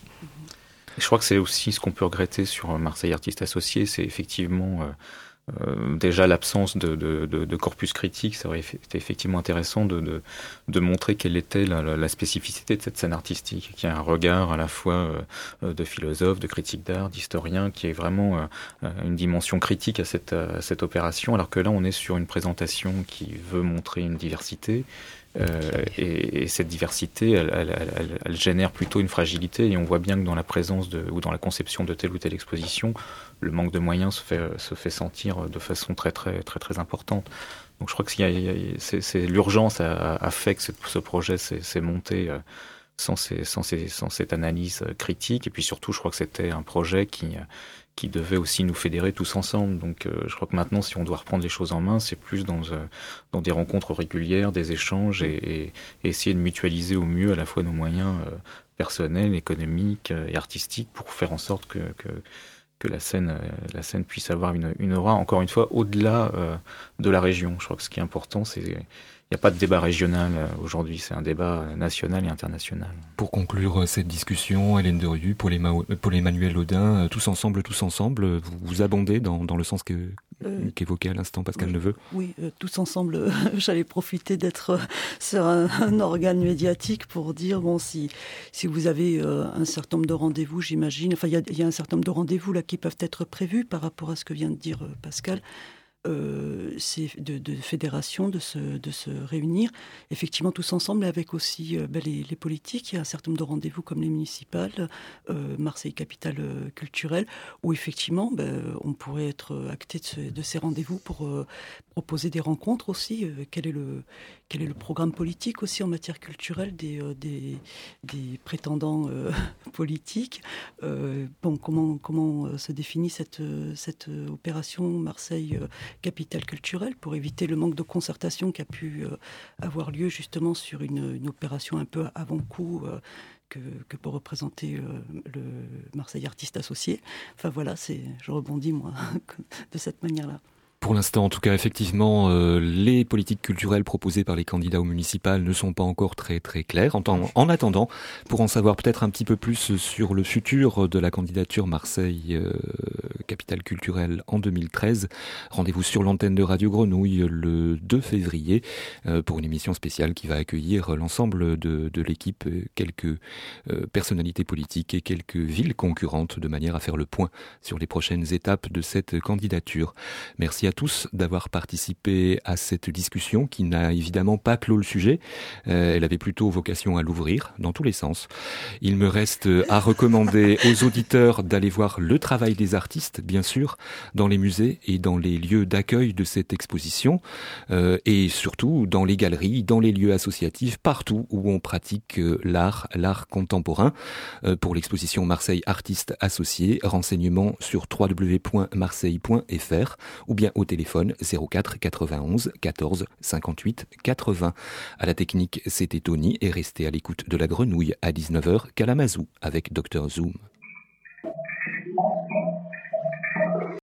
Je crois que c'est aussi ce qu'on peut regretter sur Marseille Artistes Associés, c'est effectivement euh, euh, déjà l'absence de, de, de, de corpus critique. Ça aurait été effectivement intéressant de, de, de montrer quelle était la, la spécificité de cette scène artistique, qui a un regard à la fois euh, de philosophe, de critique d'art, d'historien, qui est vraiment euh, une dimension critique à cette, à cette opération, alors que là on est sur une présentation qui veut montrer une diversité, Euh, et, et cette diversité, elle, elle, elle, elle génère plutôt une fragilité, et on voit bien que dans la présence de, ou dans la conception de telle ou telle exposition, le manque de moyens se fait, se fait sentir de façon très très très très importante. Donc je crois que c'est, c'est, l'urgence a, a fait que ce, ce projet s'est, s'est monté sans, ces, sans, ces, sans cette analyse critique, et puis surtout je crois que c'était un projet qui qui devait aussi nous fédérer tous ensemble. Donc euh, je crois que maintenant, si on doit reprendre les choses en main, c'est plus dans, euh, dans des rencontres régulières, des échanges, et, et, et essayer de mutualiser au mieux à la fois nos moyens euh, personnels, économiques euh, et artistiques pour faire en sorte que, que, que la scène, euh, la scène puisse avoir une, une aura, encore une fois, au-delà euh, de la région. Je crois que ce qui est important, c'est... Il n'y a pas de débat régional aujourd'hui, c'est un débat national et international. Pour conclure cette discussion, Hélène Derieux, Paul-Emmanuel Audin, tous ensemble, tous ensemble, vous vous abondez dans, dans le sens que, euh, qu'évoquait à l'instant Pascal oui, Neveu. Oui, euh, tous ensemble, euh, j'allais profiter d'être sur un, un organe médiatique pour dire, bon, si, si vous avez euh, un certain nombre de rendez-vous, j'imagine, enfin, il y, y a un certain nombre de rendez-vous là qui peuvent être prévus par rapport à ce que vient de dire euh, Pascal. Euh, c'est de, de fédération, de se, de se réunir, effectivement tous ensemble, avec aussi euh, ben, les, les politiques. Il y a un certain nombre de rendez-vous comme les municipales, euh, Marseille capitale euh, culturelle, où effectivement ben, on pourrait être acté de, ce, de ces rendez-vous pour euh, proposer des rencontres aussi. Euh, quel est le, quel est le programme politique aussi en matière culturelle des, euh, des, des prétendants euh, politiques. Euh, bon, comment, comment euh, se définit cette, cette opération Marseille euh, capitale culturelle, pour éviter le manque de concertation qui a pu euh, avoir lieu justement sur une, une opération un peu avant-coup euh, que, que peut représenter euh, le Marseille Artistes Associés. Enfin voilà, c'est, je rebondis moi de cette manière-là. Pour l'instant, en tout cas, effectivement, euh, les politiques culturelles proposées par les candidats aux municipales ne sont pas encore très très claires. En, temps, en attendant, pour en savoir peut-être un petit peu plus sur le futur de la candidature Marseille euh, capitale culturelle en deux mille treize, rendez-vous sur l'antenne de Radio Grenouille le deux février euh, pour une émission spéciale qui va accueillir l'ensemble de, de l'équipe, quelques euh, personnalités politiques et quelques villes concurrentes, de manière à faire le point sur les prochaines étapes de cette candidature. Merci à tous d'avoir participé à cette discussion qui n'a évidemment pas clos le sujet. Euh, elle avait plutôt vocation à l'ouvrir dans tous les sens. Il me reste à recommander aux auditeurs d'aller voir le travail des artistes, bien sûr, dans les musées et dans les lieux d'accueil de cette exposition, euh, et surtout dans les galeries, dans les lieux associatifs, partout où on pratique euh, l'art, l'art contemporain. Euh, pour l'exposition Marseille Artistes Associés, renseignements sur w w w point marseille point f r ou bien au téléphone zéro quatre quatre-vingt-onze quatorze cinquante-huit quatre-vingts. À la technique, c'était Tony, et restez à l'écoute de la Grenouille à dix-neuf heures Kalamazoo avec docteur Zoom.